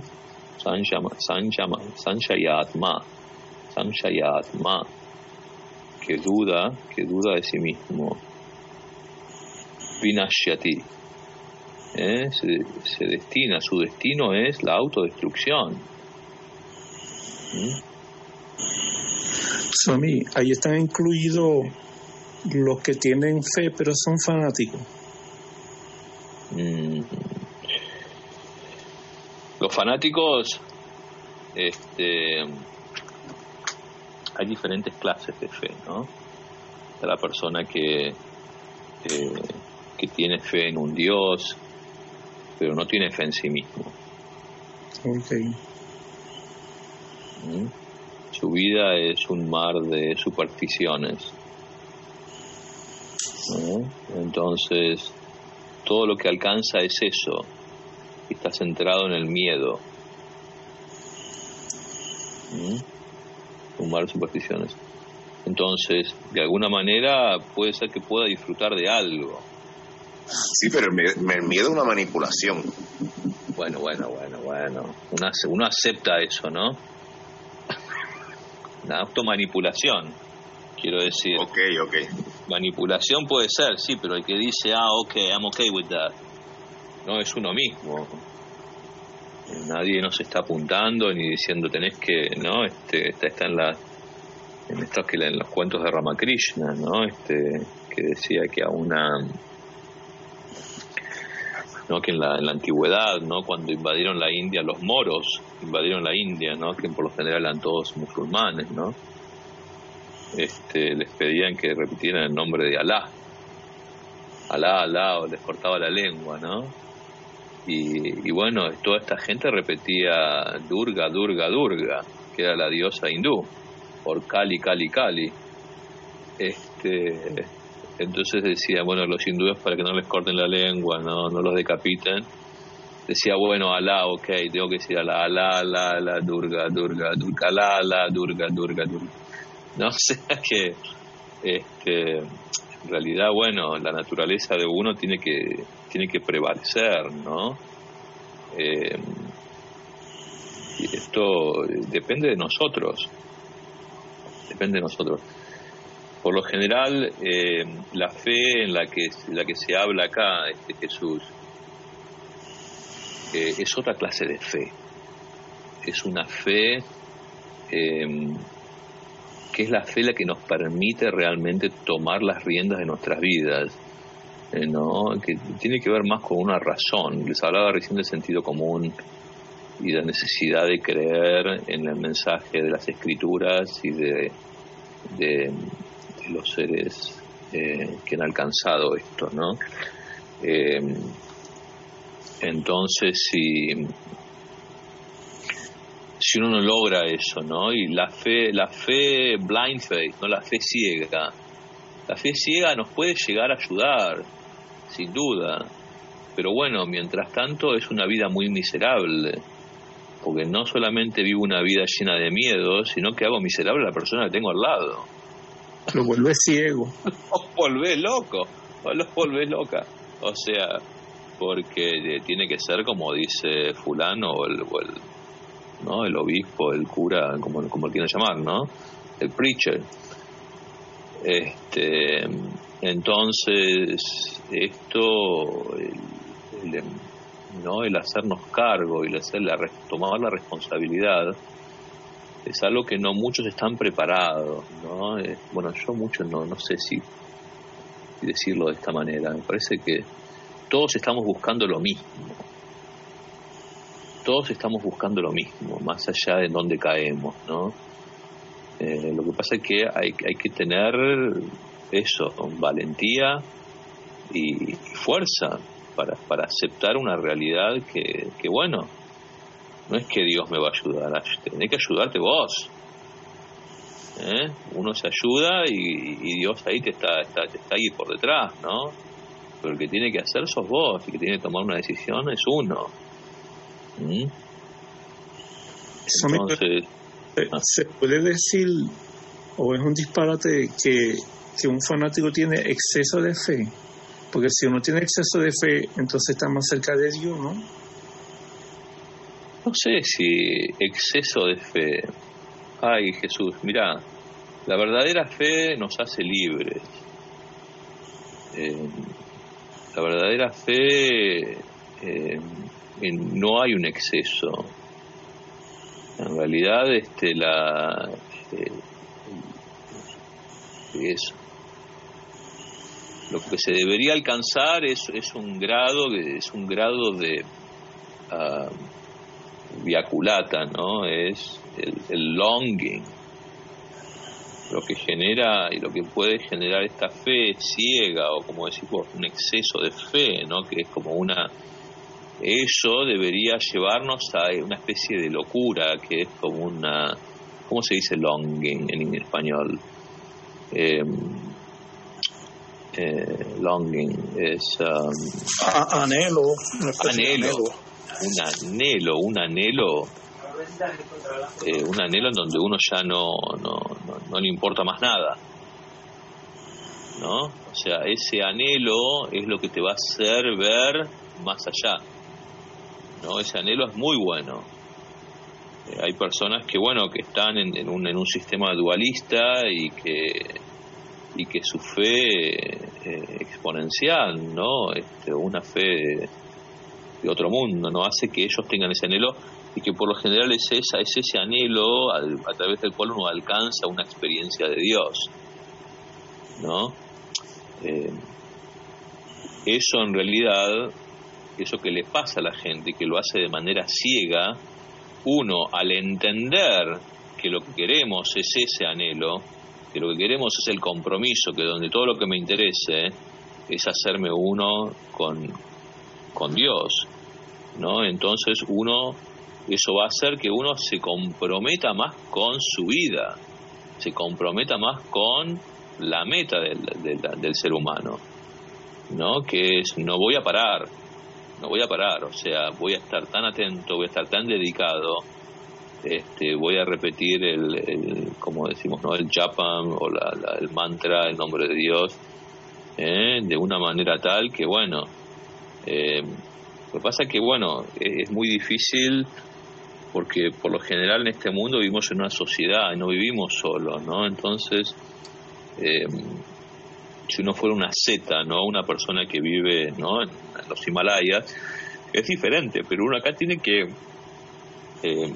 Sanshayatma, Sanshayatma, que duda, que duda de sí mismo. Vinashyati, ¿eh? se, se destina, su destino es la autodestrucción. ¿Mm? Swami, ahí están incluidos los que tienen fe pero son fanáticos. Mm. Los fanáticos, este, hay diferentes clases de fe, ¿no? Está la persona que, eh, que tiene fe en un Dios, pero no tiene fe en sí mismo. Okay. ¿Mm? Su vida es un mar de supersticiones, ¿no? Entonces, todo lo que alcanza es eso. Está centrado en el miedo. ¿Mm? Un mar de supersticiones. Entonces, de alguna manera puede ser que pueda disfrutar de algo. Sí, pero el, el miedo es una manipulación. Bueno, bueno, bueno, bueno. Uno, uno acepta eso, ¿no? Una automanipulación, quiero decir. Ok, ok. Manipulación puede ser, sí, pero el que dice, ah, ok, I'm okay with that, no es uno mismo. Nadie nos está apuntando ni diciendo tenés que, ¿no? Este, está, está en la, en estos que en los cuentos de Ramakrishna, ¿no? Este, que decía que a una, ¿no? Que en la, en la antigüedad, ¿no? Cuando invadieron la India, los moros invadieron la India, ¿no? Que por lo general eran todos musulmanes, ¿no? Este, les pedían que repitieran el nombre de Alá, Alá, Alá, o les cortaba la lengua, ¿no? Y, y bueno, toda esta gente repetía Durga, Durga, Durga, que era la diosa hindú, por Kali, Kali, Kali. Este, entonces decía, bueno, los hindúes para que no les corten la lengua, no, no los decapiten, decía, bueno, Alá, ok, tengo que decir Alá, Alá, Alá, Alá, Durga, Durga, Durga, Alá, Alá, Durga, Durga, Durga. No, o sea que este, en realidad, bueno, la naturaleza de uno tiene que tiene que prevalecer, ¿no? Eh, y esto depende de nosotros, depende de nosotros. Por lo general, eh, la fe en la que la que se habla acá, este Jesús, eh, es otra clase de fe. Es una fe eh, que es la fe la que nos permite realmente tomar las riendas de nuestras vidas, eh, ¿no? Que tiene que ver más con una razón. Les hablaba recién del sentido común y la necesidad de creer en el mensaje de las Escrituras y de, de, de los seres eh, que han alcanzado esto, ¿no? Eh, entonces, si si uno no logra eso, ¿no? Y la fe, la fe blind faith, no la fe ciega. La fe ciega nos puede llegar a ayudar, sin duda. Pero bueno, mientras tanto es una vida muy miserable, porque no solamente vivo una vida llena de miedo, sino que hago miserable a la persona que tengo al lado. Lo vuelve ciego. Lo volvés loco, o lo volvés loca. O sea, porque tiene que ser como dice fulano o el, o el ¿no? El obispo, el cura, como, como lo quieran llamar, ¿no? El preacher. Este, entonces, esto, el, el, ¿no? El hacernos cargo y el hacer la, tomar la responsabilidad es algo que no muchos están preparados, ¿no? Eh, bueno, yo muchos no, no sé si, si decirlo de esta manera. Me parece que todos estamos buscando lo mismo. Todos estamos buscando lo mismo, más allá de dónde caemos, ¿no? Eh, lo que pasa es que hay, hay que tener eso, valentía y, y fuerza para, para aceptar una realidad que, que, bueno, no es que Dios me va a ayudar, tenés que ayudarte vos. ¿Eh? Uno se ayuda y, y Dios ahí te está, está, te está ahí por detrás, ¿no? Pero el que tiene que hacer sos vos, el que tiene que tomar una decisión es uno. ¿Mm? Eso Entonces, ¿Se puede decir, o es un disparate, que, que un fanático tiene exceso de fe? Porque si uno tiene exceso de fe, entonces está más cerca de Dios, ¿no? No sé si exceso de fe. Ay, Jesús, mirá, la verdadera fe nos hace libres. Eh, la verdadera fe, eh, en, no hay un exceso. En realidad, este, la eh, es lo que se debería alcanzar es, es un grado, es un grado de uh, viaculata, ¿no? Es el, el longing, lo que genera y lo que puede generar esta fe ciega, o como decís vos, un exceso de fe, ¿no? Que es como una, eso debería llevarnos a una especie de locura, que es como una, ¿cómo se dice longing en español? Eh, eh, longing es um, a- anhelo, anhelo, anhelo, un anhelo, un anhelo, eh, un anhelo en donde uno ya no, no, no, no le importa más nada, ¿no? O sea, ese anhelo es lo que te va a hacer ver más allá, ¿no? Ese anhelo es muy bueno. Eh, hay personas que, bueno, que están en, en, un, en un sistema dualista y que y que su fe eh, exponencial, ¿no? Este, una fe de, de otro mundo, ¿no? Hace que ellos tengan ese anhelo, y que por lo general es, esa, es ese anhelo a, a través del cual uno alcanza una experiencia de Dios, ¿no? Eh, eso en realidad, eso que le pasa a la gente, que lo hace de manera ciega, uno al entender que lo que queremos es ese anhelo, que lo que queremos es el compromiso, que donde todo lo que me interese es hacerme uno con, con Dios, ¿no? Entonces uno, eso va a hacer que uno se comprometa más con su vida, se comprometa más con la meta del, del, del ser humano, ¿no? Que es, no voy a parar, no voy a parar, o sea, voy a estar tan atento, voy a estar tan dedicado. Este, voy a repetir el, el como decimos, ¿no? El japam o la, la, el mantra, el nombre de Dios, ¿eh? De una manera tal que, bueno, eh, lo que pasa es que, bueno, es, es muy difícil, porque por lo general en este mundo vivimos en una sociedad y no vivimos solos, ¿no? Entonces, eh, si uno fuera una zeta, ¿no? Una persona que vive, ¿no? en, en los Himalayas, es diferente, pero uno acá tiene que eh,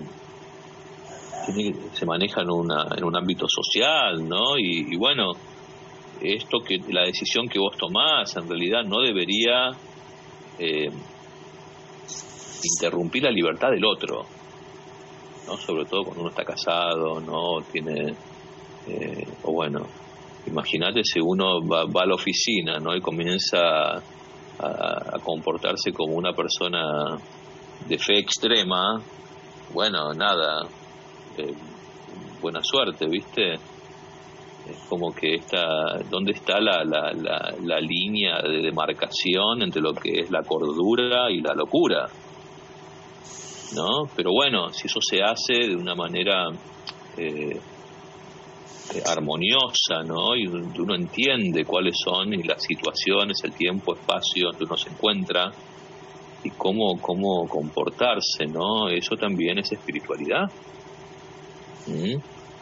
se maneja en, una, en un ámbito social, ¿no? Y, y bueno, esto que la decisión que vos tomás en realidad no debería eh, interrumpir la libertad del otro, ¿no? Sobre todo cuando uno está casado, ¿no? Tiene, eh, o bueno, imagínate si uno va, va a la oficina, ¿no? Y comienza a, a comportarse como una persona de fe extrema, bueno, nada. Eh, buena suerte, ¿viste? Es como que está, ¿dónde está la, la, la, la línea de demarcación entre lo que es la cordura y la locura? ¿No? Pero bueno, si eso se hace de una manera eh, eh, armoniosa, ¿no? Y uno entiende cuáles son las situaciones, el tiempo, espacio donde uno se encuentra y cómo, cómo comportarse, ¿no? Eso también es espiritualidad. ¿Mm?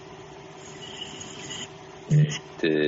Este,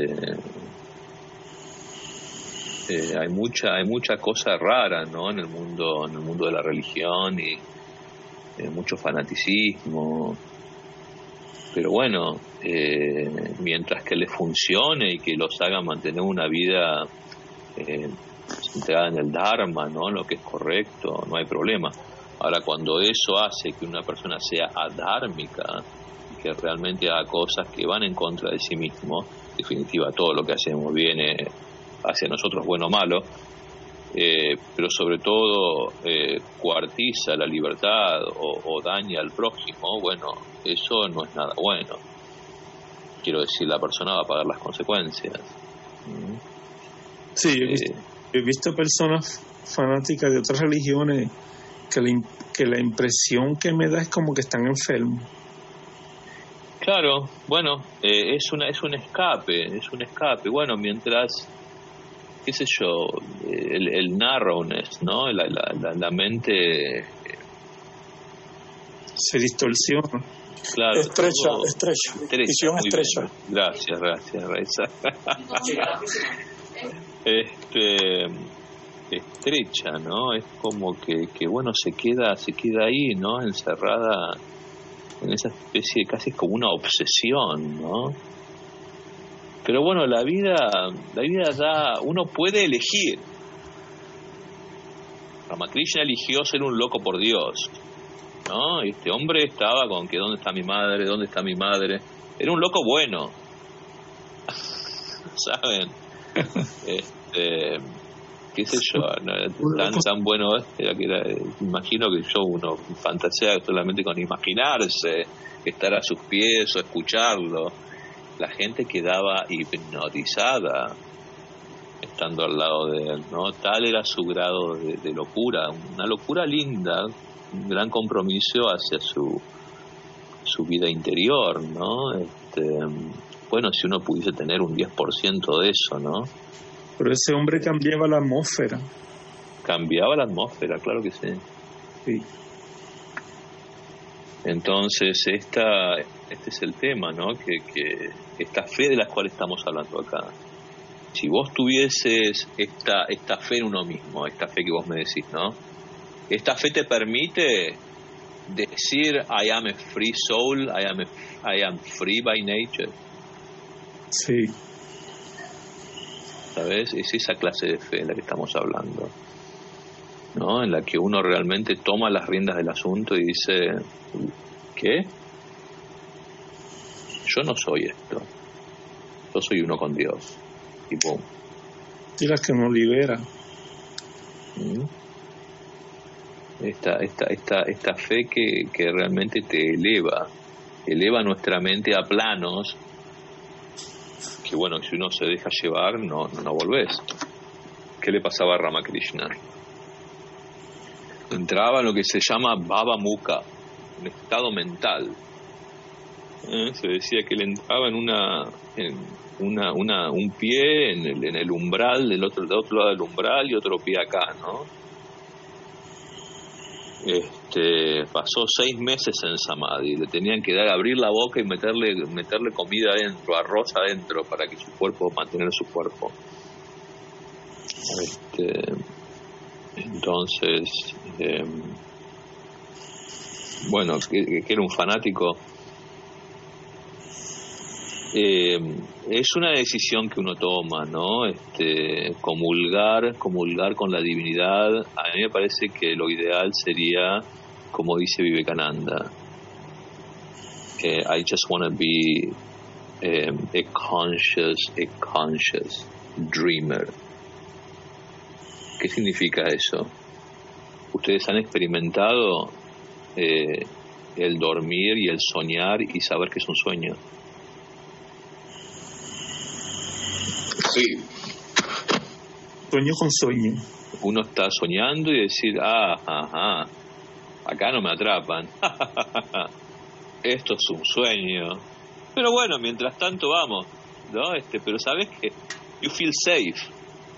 eh, hay mucha hay mucha cosa rara, ¿no? En el mundo en el mundo de la religión, y eh, mucho fanaticismo, pero bueno, eh, mientras que les funcione y que los haga mantener una vida eh, centrada en el Dharma, ¿no? En lo que es correcto, no hay problema. Ahora, cuando eso hace que una persona sea adhármica, que realmente haga cosas que van en contra de sí mismo, en definitiva todo lo que hacemos viene hacia nosotros, bueno o malo, eh, pero sobre todo eh, coartiza la libertad o, o daña al prójimo, bueno, eso no es nada bueno. Quiero decir, la persona va a pagar las consecuencias. ¿Mm? Sí, yo he visto, he visto personas fanáticas de otras religiones que la, que la impresión que me da es como que están enfermos. Claro, bueno, eh, es una es un escape, es un escape. Bueno, mientras, qué sé yo, el, el narrowness, ¿no? La, la, la, la mente... Eh, se distorsiona. Claro, estrecha, todo, estrecha, estrecha, visión estrecha. Bien. Gracias, gracias, Raiza. este, estrecha, ¿no? Es como que, que bueno, se queda, se queda ahí, ¿no? Encerrada en esa especie, casi es como una obsesión, ¿no? Pero bueno, la vida, la vida da, uno puede elegir. Ramakrishna eligió ser un loco por Dios, ¿no? Este hombre estaba con que ¿dónde está mi madre? ¿Dónde está mi madre? Era un loco bueno. ¿Saben? Este, qué sé yo, ¿no? tan, tan bueno era que era, imagino que yo uno fantasea solamente con imaginarse, estar a sus pies o escucharlo. La gente quedaba hipnotizada estando al lado de él, ¿no? Tal era su grado de, de locura, una locura linda, un gran compromiso hacia su su vida interior, ¿no? Este, bueno, si uno pudiese tener un diez por ciento de eso, ¿no? Pero ese hombre cambiaba la atmósfera. Cambiaba la atmósfera, claro que sí. Sí. Entonces, esta, este es el tema, ¿no? Que, que esta fe de la cual estamos hablando acá. Si vos tuvieses esta, esta fe en uno mismo, esta fe que vos me decís, ¿no? Esta fe te permite decir, I am a free soul, I am, a, I am free by nature. Sí. ¿Sabes? Es esa clase de fe de la que estamos hablando, ¿no? En la que uno realmente toma las riendas del asunto y dice, ¿qué? Yo no soy esto. Yo soy uno con Dios. Y pum. Y la que nos libera. ¿Mm? Esta, esta, esta, esta fe que, que realmente te eleva, eleva nuestra mente a planos que, bueno, si uno se deja llevar, no, no, no volvés. ¿Qué le pasaba a Ramakrishna? Entraba en lo que se llama Bhava Mukha, un estado mental. ¿Eh? Se decía que él entraba en una, en una, una un pie en el, en el umbral, del otro, del otro lado del umbral y otro pie acá, ¿no? Este, pasó seis meses en Samadhi, le tenían que dar, abrir la boca y meterle meterle comida adentro, arroz adentro, para que su cuerpo, mantener su cuerpo. Este, entonces, eh, bueno, que, que era un fanático. Eh, es una decisión que uno toma, ¿no? Este, comulgar, comulgar con la divinidad. A mí me parece que lo ideal sería, como dice Vivekananda, eh, I just want to be um, a conscious, a conscious dreamer. ¿Qué significa eso? Ustedes han experimentado eh, el dormir y el soñar y saber que es un sueño. Sí. Sueño con sueño. Uno está soñando y decir, ah, ajá, acá no me atrapan. Esto es un sueño. Pero bueno, mientras tanto vamos, ¿no? Este, pero sabes que you feel safe,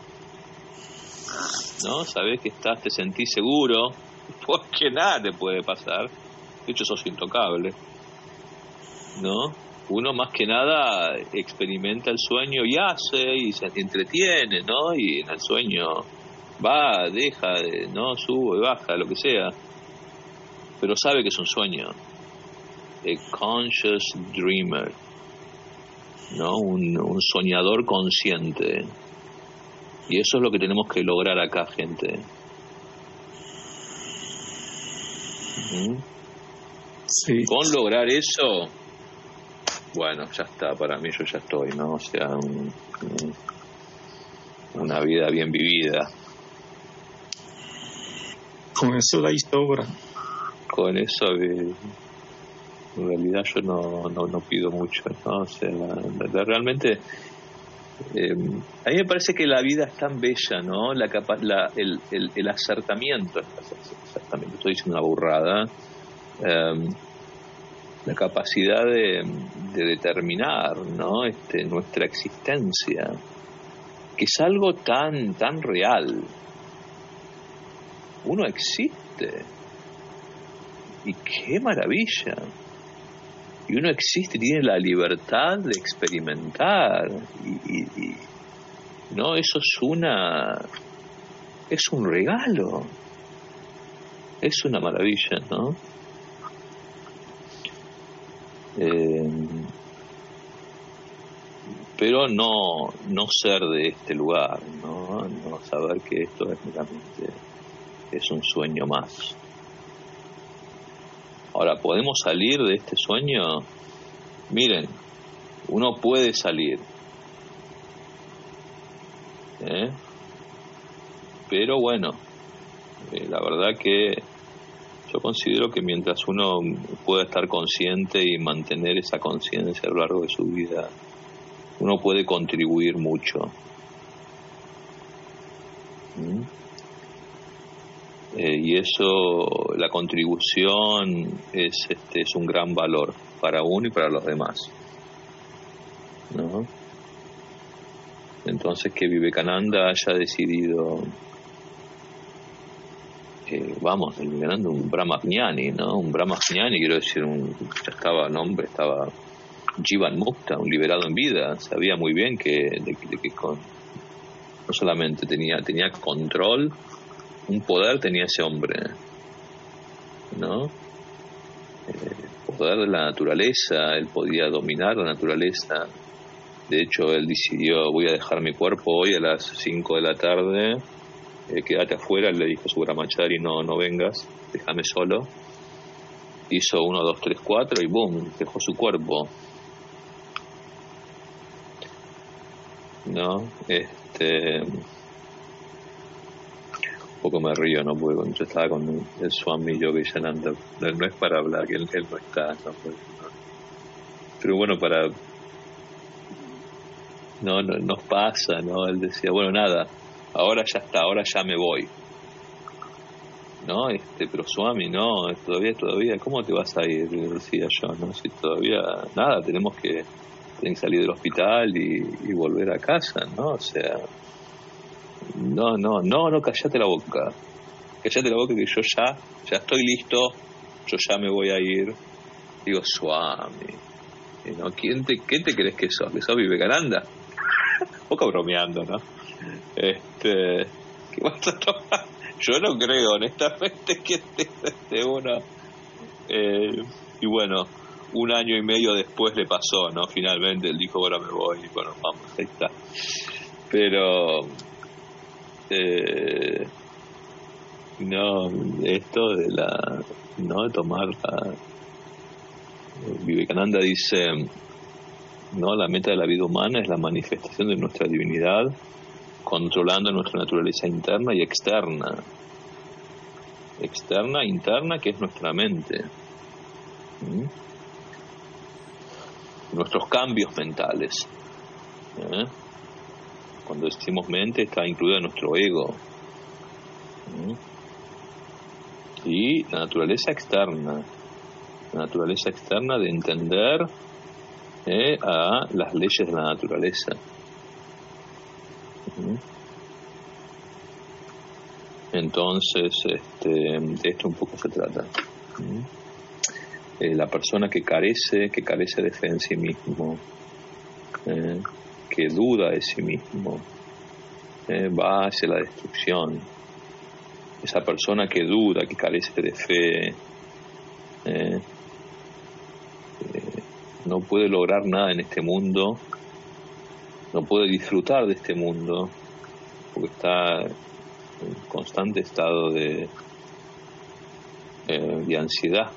¿no? Sabes que estás, te sentís seguro, porque nada te puede pasar. De hecho, sos intocable, ¿no? Uno más que nada experimenta el sueño y hace y se entretiene, ¿no? Y en el sueño va, deja, ¿no? Sube, baja, lo que sea. Pero sabe que es un sueño. A conscious dreamer, ¿no? Un, un soñador consciente. Y eso es lo que tenemos que lograr acá, gente. ¿Mm? Sí. Con lograr eso, bueno, ya está, para mí yo ya estoy, ¿no? O sea, un, un, una vida bien vivida. Con eso la sobra. Con eso, eh, en realidad yo no, no, no pido mucho, ¿no? O sea, la, la, realmente, eh, a mí me parece que la vida es tan bella, ¿no? La, capa, la el, el, el acertamiento, exactamente, estoy diciendo una burrada, eh, la capacidad de, de determinar, ¿no? Este, nuestra existencia, que es algo tan, tan real. Uno existe, y qué maravilla. Y uno existe, tiene la libertad de experimentar, y, y, y no, eso es una, es un regalo, es una maravilla, ¿no? Eh, pero no no ser de este lugar, no, no saber que esto es realmente es un sueño más. Ahora, ¿podemos salir de este sueño? Miren, uno puede salir, ¿eh? Pero bueno, eh, la verdad que yo considero que mientras uno pueda estar consciente y mantener esa conciencia a lo largo de su vida, uno puede contribuir mucho. ¿Mm? Eh, y eso, la contribución es, este, es un gran valor para uno y para los demás, ¿no? Entonces, que Vivekananda haya decidido, eh, vamos, el Vivekananda, un Brahmajnani, ¿no? Un Brahmajnani, quiero decir, un, ya estaba, nombre, estaba Jivan Mukta, un liberado en vida. Sabía muy bien que, de, de que con, no solamente tenía, tenía control, un poder tenía ese hombre, ¿no? Eh, poder de la naturaleza, él podía dominar la naturaleza. De hecho, él decidió, voy a dejar mi cuerpo hoy a las cinco de la tarde, eh, quédate afuera, le dijo a su brahmachari, no, no vengas, déjame solo. Hizo uno, dos, tres, cuatro y boom, dejó su cuerpo. ¿No? Este... Un poco me río, ¿no? Porque cuando yo estaba con el Swami Yogananda, no, no es para hablar, que él, él no está, ¿no? Pues, no. Pero bueno, para... No, no, nos pasa, ¿no? Él decía, bueno, nada, ahora ya está, ahora ya me voy. ¿No? Este, pero Swami, no, todavía, todavía, ¿cómo te vas a ir? Decía yo, ¿no? Si todavía, nada, tenemos que, tenemos que salir del hospital y, y volver a casa, ¿no? O sea... No, no, no, no, callate la boca. Callate la boca que yo ya, ya estoy listo, yo ya me voy a ir. Digo, Swami, ¿no? ¿Quién te, ¿Qué te crees que sos? ¿Que sos Vivekananda? Un poco bromeando, ¿no? Este, ¿qué vas a tomar? Yo no creo, honestamente, que de uno. Eh, y bueno, un año y medio después le pasó, ¿no? Finalmente él dijo, ahora me voy, y bueno, vamos, ahí está. Pero... Eh, no, esto de la, no, de tomar la, Vivekananda dice, no, la meta de la vida humana es la manifestación de nuestra divinidad, controlando nuestra naturaleza interna y externa, externa, interna, que es nuestra mente, ¿Mm? nuestros cambios mentales, ¿eh? Cuando decimos mente está incluido nuestro ego. ¿Mm? Y la naturaleza externa. La naturaleza externa de entender eh, a las leyes de la naturaleza. ¿Mm? Entonces, este, de esto un poco se trata. ¿Mm? Eh, la persona que carece, que carece de fe en sí mismo, eh, que duda de sí mismo, eh, va hacia la destrucción. Esa persona que duda, que carece de fe, eh, eh, no puede lograr nada en este mundo, no puede disfrutar de este mundo, porque está en constante estado de, eh, de ansiedad.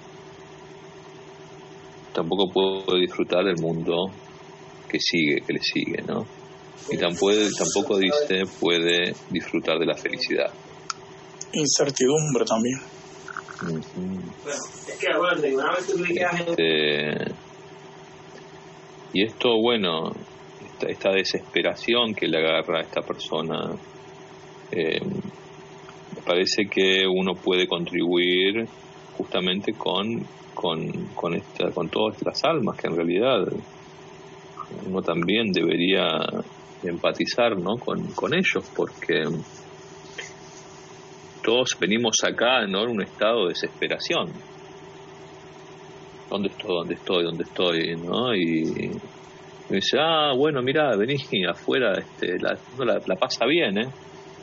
Tampoco puede disfrutar del mundo que sigue, que le sigue, ¿no? Y tampoco, tampoco dice, puede disfrutar de la felicidad. Incertidumbre también. Uh-huh. Bueno, es que acuérdate, una vez que tú quedas en... Este, y esto, bueno, esta, esta desesperación que le agarra a esta persona, eh, me parece que uno puede contribuir justamente con, con, con, esta, con todas las almas, que en realidad uno también debería empatizar, ¿no? con, con ellos, porque todos venimos acá, ¿no? en un estado de desesperación. ¿Dónde estoy? ¿Dónde estoy? ¿Dónde estoy? ¿no? Y me dice, ah, bueno, mirá, vení afuera, este, la, no, la, la pasa bien, ¿eh?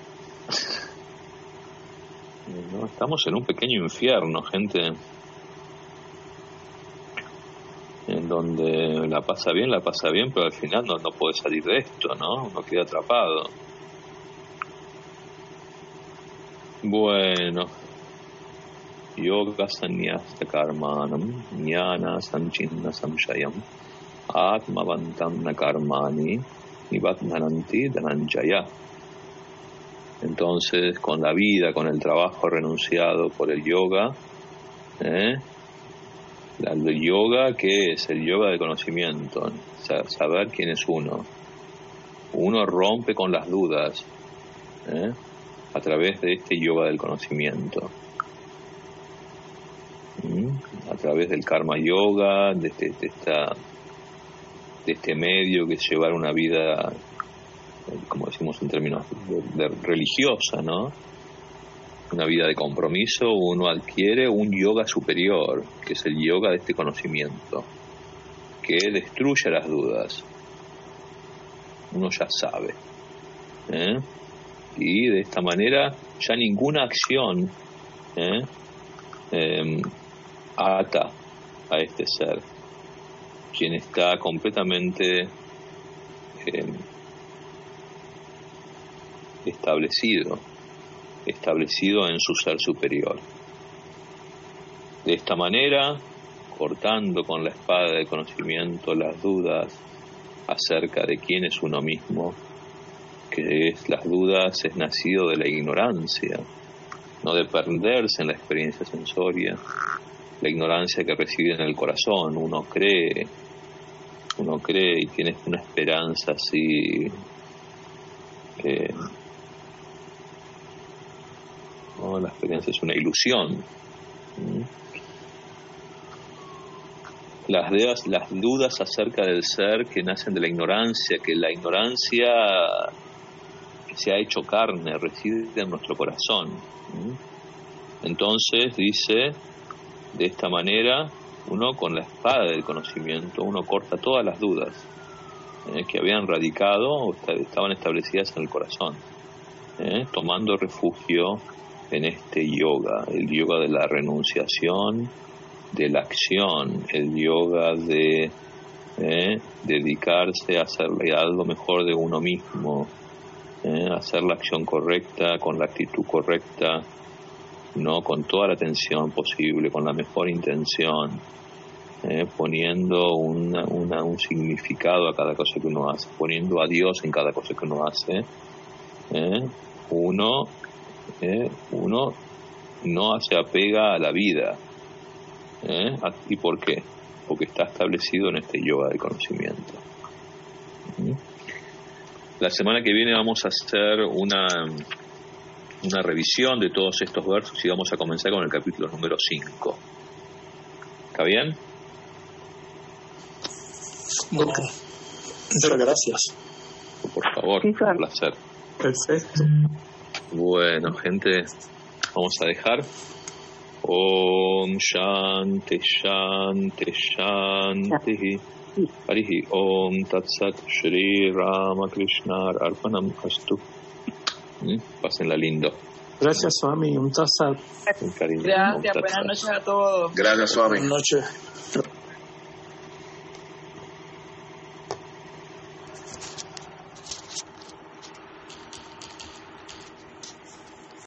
¿No? Estamos en un pequeño infierno, gente, en donde la pasa bien, la pasa bien, pero al final no, no puede salir de esto, ¿no? Uno queda atrapado. Bueno, yoga sannyasta karmanam jnana sanchinna samshayam atmavantam na karmani nibbadhananti dhananjaya. Entonces, con la vida, con el trabajo renunciado por el yoga, ¿eh? el yoga, ¿qué es? El yoga del conocimiento, saber quién es uno. Uno rompe con las dudas, ¿eh? a través de este yoga del conocimiento. ¿Mm? A través del karma yoga, de este, de, esta, de este medio que es llevar una vida, como decimos en términos de, de religiosa, ¿no? Una vida de compromiso, uno adquiere un yoga superior, que es el yoga de este conocimiento, que destruye las dudas. Uno ya sabe, ¿eh? Y de esta manera ya ninguna acción ¿eh? Eh, ata a este ser, quien está completamente eh, establecido, establecido en su ser superior. De esta manera, cortando con la espada del conocimiento las dudas acerca de quién es uno mismo, que es las dudas es nacido de la ignorancia, no de perderse en la experiencia sensoria, la ignorancia que reside en el corazón. Uno cree, uno cree y tiene una esperanza así eh, ¿no? La experiencia es una ilusión. ¿Mm? Las, dudas, las dudas acerca del ser que nacen de la ignorancia, que la ignorancia se ha hecho carne, reside en nuestro corazón. ¿Mm? Entonces dice, de esta manera, uno con la espada del conocimiento, uno corta todas las dudas eh, que habían radicado o estaban establecidas en el corazón, eh, tomando refugio en este yoga, el yoga de la renunciación, de la acción, el yoga de eh, dedicarse a hacerle algo mejor de uno mismo, eh, hacer la acción correcta, con la actitud correcta, no con toda la atención posible, con la mejor intención, eh, poniendo una, una, un significado a cada cosa que uno hace, poniendo a Dios en cada cosa que uno hace. Eh, uno, eh, uno no se apega a la vida. ¿Eh? ¿Y por qué? Porque está establecido en este yoga del conocimiento. ¿Mm? La semana que viene vamos a hacer una, una revisión de todos estos versos y vamos a comenzar con el capítulo número cinco. ¿Está bien? Bueno, muchas gracias. Por favor, un placer. Perfecto. Bueno, gente, vamos a dejar. Om Shanti Shanti Shanti Harihi Om Tatsat Shri Ramakrishna Arpanam Astu. ¿Mm? Pásenla lindo. Gracias, Swami. Un tatsat. Un cariño. Gracias, buenas noches a todos. Gracias, Swami. Buenas noches.